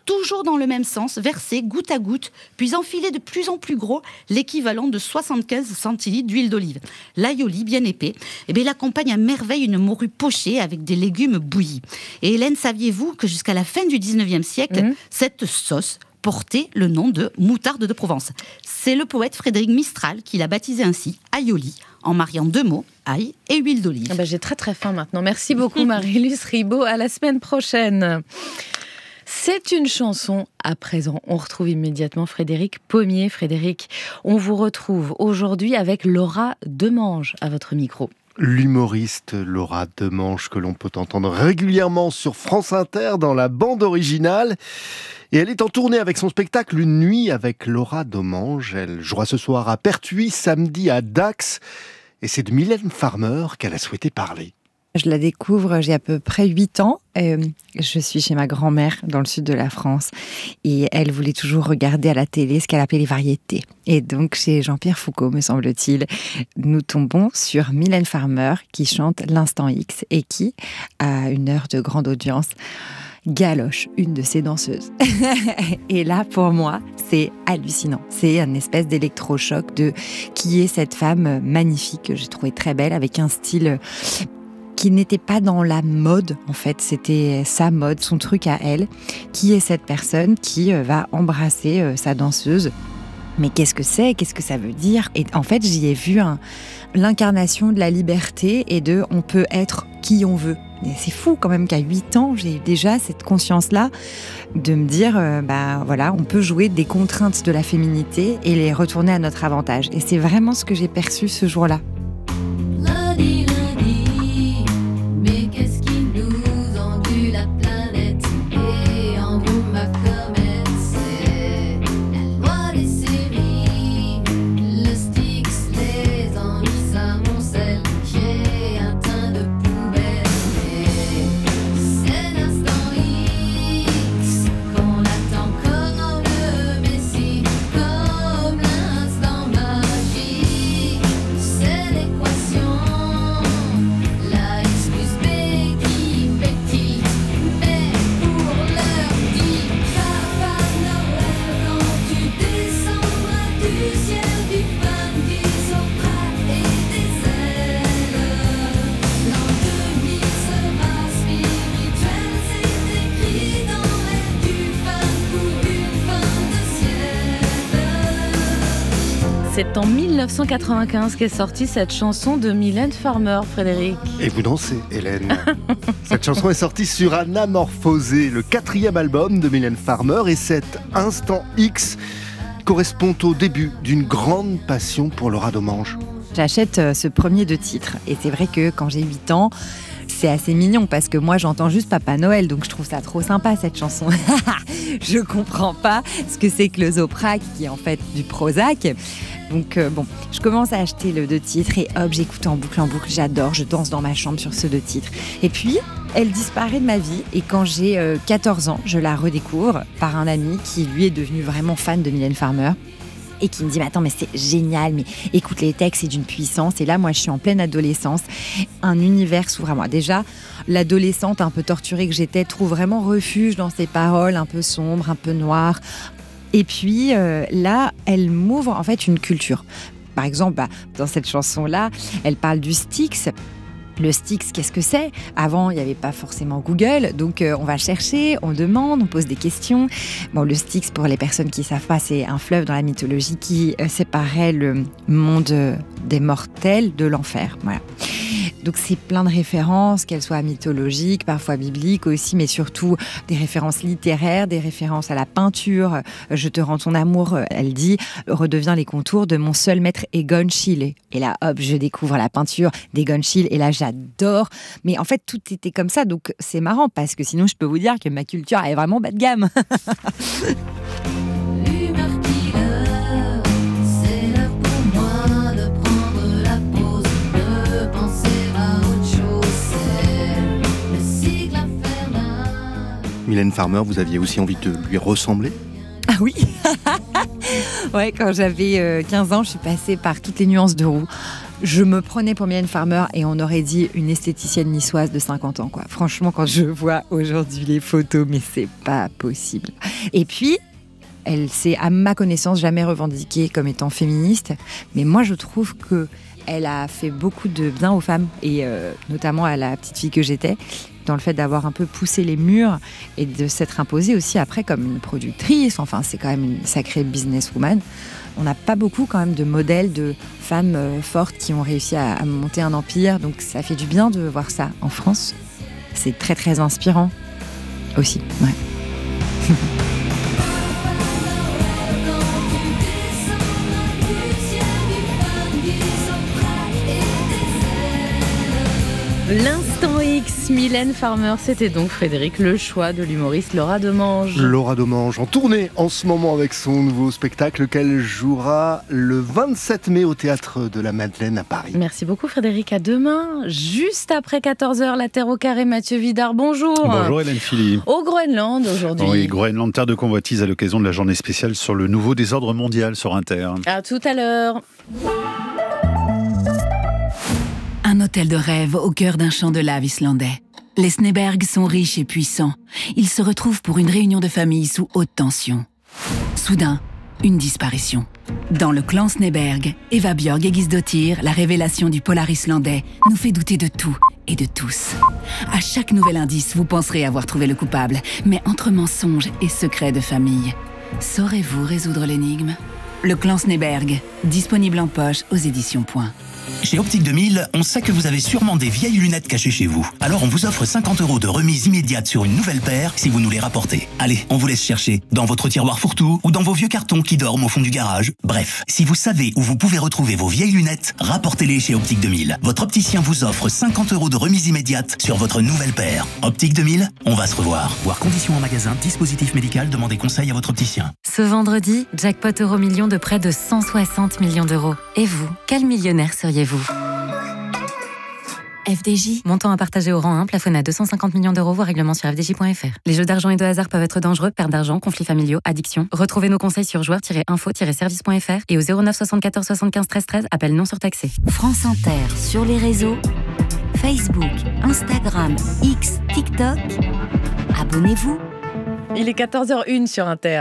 toujours dans le même sens, verser goutte à goutte, puis enfiler de plus en plus gros l'équivalent de 75 centilitres d'huile d'olive. L'aioli, bien épais, il accompagne à merveille une morue pochée avec des légumes bouillis. Et Hélène, saviez-vous que jusqu'à la fin du 19e siècle, cette sauce portait le nom de moutarde de Provence. C'est le poète Frédéric Mistral qui l'a baptisé ainsi, aioli, en mariant deux mots, ail et huile d'olive. J'ai très très faim maintenant. Merci beaucoup Marie-Luce Ribaud. À la semaine prochaine. C'est une chanson à présent. On retrouve immédiatement Frédéric Pommier. Frédéric, on vous retrouve aujourd'hui avec Laura Demange à votre micro. L'humoriste Laura Demange que l'on peut entendre régulièrement sur France Inter dans la bande originale. Et elle est en tournée avec son spectacle Une nuit avec Laura Demange. Elle jouera ce soir à Pertuis, samedi à Dax. Et c'est de Mylène Farmer qu'elle a souhaité parler. Je la découvre, j'ai à peu près 8 ans. Je suis chez ma grand-mère dans le sud de la France. Et elle voulait toujours regarder à la télé ce qu'elle appelait les variétés. Et donc, chez Jean-Pierre Foucault, me semble-t-il, nous tombons sur Mylène Farmer qui chante l'Instant X et qui, à une heure de grande audience, galoche une de ses danseuses. Et là, pour moi, c'est hallucinant. C'est un espèce d'électrochoc de qui est cette femme magnifique que j'ai trouvée très belle, avec un style qui n'était pas dans la mode, en fait. C'était sa mode, son truc à elle. Qui est cette personne qui va embrasser sa danseuse ? Mais qu'est-ce que c'est ? Qu'est-ce que ça veut dire ? Et en fait, j'y ai vu l'incarnation de la liberté et de on peut être qui on veut. Et c'est fou quand même qu'à 8 ans, j'ai déjà cette conscience-là de me dire, on peut jouer des contraintes de la féminité et les retourner à notre avantage. Et c'est vraiment ce que j'ai perçu ce jour-là. C'est en 1995 qu'est sortie cette chanson de Mylène Farmer, Frédéric. Et vous dansez, Hélène. Cette chanson est sortie sur Anamorphosé, le 4e album de Mylène Farmer, et cet Instant X correspond au début d'une grande passion pour Laura Demange. J'achète ce premier 2 titres, et c'est vrai que quand j'ai 8 ans, c'est assez mignon parce que moi j'entends juste Papa Noël, donc je trouve ça trop sympa cette chanson. Je comprends pas ce que c'est que le Zoprac, qui est en fait du Prozac. Donc je commence à acheter le 2 titres et hop, j'écoute en boucle, j'adore, je danse dans ma chambre sur ce 2 titres. Et puis, elle disparaît de ma vie et quand j'ai 14 ans, je la redécouvre par un ami qui lui est devenu vraiment fan de Mylène Farmer. Et qui me dit, mais attends, mais c'est génial, mais écoute les textes, c'est d'une puissance. Et là, moi, je suis en pleine adolescence. Un univers s'ouvre à moi. Déjà, l'adolescente un peu torturée que j'étais trouve vraiment refuge dans ces paroles un peu sombres, un peu noires. Et puis, là, elle m'ouvre en fait une culture. Par exemple, dans cette chanson-là, elle parle du Styx. Le Styx, qu'est-ce que c'est ? Avant, il n'y avait pas forcément Google, donc on va chercher, on demande, on pose des questions. Bon, le Styx, pour les personnes qui ne savent pas, c'est un fleuve dans la mythologie qui séparait le monde des mortels de l'enfer. Voilà. Donc c'est plein de références, qu'elles soient mythologiques, parfois bibliques aussi, mais surtout des références littéraires, des références à la peinture. Je te rends ton amour, elle dit, redeviens les contours de mon seul maître Egon Schiele. Et là, hop, je découvre la peinture d'Egon Schiele et là, j'adore. Mais en fait, tout était comme ça, donc c'est marrant parce que sinon, je peux vous dire que ma culture est vraiment bas de gamme. Mylène Farmer, vous aviez aussi envie de lui ressembler ? Ah oui. Ouais, quand j'avais 15 ans, je suis passée par toutes les nuances de roux. Je me prenais pour Mylène Farmer et on aurait dit une esthéticienne niçoise de 50 ans, quoi. Franchement, quand je vois aujourd'hui les photos, mais c'est pas possible. Et puis, elle s'est, à ma connaissance, jamais revendiquée comme étant féministe. Mais moi, je trouve qu'elle a fait beaucoup de bien aux femmes, et notamment à la petite fille que j'étais, dans le fait d'avoir un peu poussé les murs et de s'être imposée aussi après comme une productrice. Enfin, c'est quand même une sacrée businesswoman. On n'a pas beaucoup quand même de modèles de femmes fortes qui ont réussi à monter un empire. Donc ça fait du bien de voir ça en France. C'est très très inspirant aussi. Ouais. L'instant X, Mylène Farmer, c'était donc Frédéric, le choix de l'humoriste Laura Demange. Laura Demange en tournée en ce moment avec son nouveau spectacle qu'elle jouera le 27 mai au Théâtre de la Madeleine à Paris. Merci beaucoup Frédéric, à demain. Juste après 14h, la Terre au carré, Mathieu Vidard, bonjour. Bonjour Hélène Philly. Au Groenland aujourd'hui. Oui, Groenland, terre de convoitise à l'occasion de la journée spéciale sur le nouveau désordre mondial sur Inter. À tout à l'heure. Un hôtel de rêve au cœur d'un champ de lave islandais. Les Sneberg sont riches et puissants. Ils se retrouvent pour une réunion de famille sous haute tension. Soudain, une disparition. Dans le clan Sneberg, Eva Björg Egisdottir, la révélation du polar islandais, nous fait douter de tout et de tous. À chaque nouvel indice, vous penserez avoir trouvé le coupable. Mais entre mensonges et secrets de famille, saurez-vous résoudre l'énigme ? Le clan Sneberg, disponible en poche aux éditions Point. Chez Optique 2000, on sait que vous avez sûrement des vieilles lunettes cachées chez vous. Alors on vous offre 50 € de remise immédiate sur une nouvelle paire si vous nous les rapportez. Allez, on vous laisse chercher dans votre tiroir fourre-tout ou dans vos vieux cartons qui dorment au fond du garage. Bref, si vous savez où vous pouvez retrouver vos vieilles lunettes, rapportez-les chez Optique 2000. Votre opticien vous offre 50 € de remise immédiate sur votre nouvelle paire. Optique 2000, on va se revoir. Voir conditions en magasin, dispositif médical, demandez conseil à votre opticien. Ce vendredi, jackpot Euromillions de près de 160 millions d'euros. Et vous, quel millionnaire seriez-vous ? FDJ, montant à partager au rang 1, plafonné à 250 millions d'euros, voire règlement sur fdj.fr. Les jeux d'argent et de hasard peuvent être dangereux, perte d'argent, conflits familiaux, addiction. Retrouvez nos conseils sur joueurs-info-service.fr et au 09 74 75 13 13, appel non surtaxé. France Inter, sur les réseaux, Facebook, Instagram, X, TikTok. Abonnez-vous. Il est 14h01 sur Inter.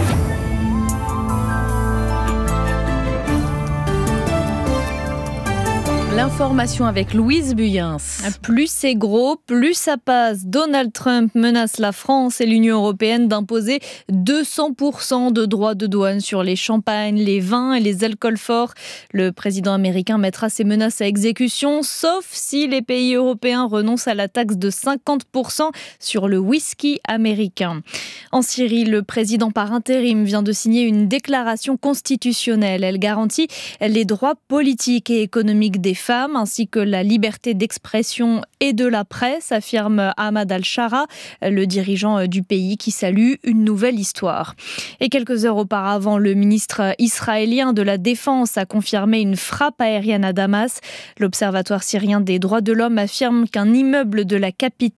L'information avec Louise Buyens. Plus c'est gros, plus ça passe. Donald Trump menace la France et l'Union européenne d'imposer 200% de droits de douane sur les champagnes, les vins et les alcools forts. Le président américain mettra ses menaces à exécution, sauf si les pays européens renoncent à la taxe de 50% sur le whisky américain. En Syrie, le président par intérim vient de signer une déclaration constitutionnelle. Elle garantit les droits politiques et économiques des femmes ainsi que la liberté d'expression et de la presse, affirme Ahmad al-Shara, le dirigeant du pays qui salue une nouvelle histoire. Et quelques heures auparavant, le ministre israélien de la Défense a confirmé une frappe aérienne à Damas. L'Observatoire syrien des droits de l'homme affirme qu'un immeuble de la capitale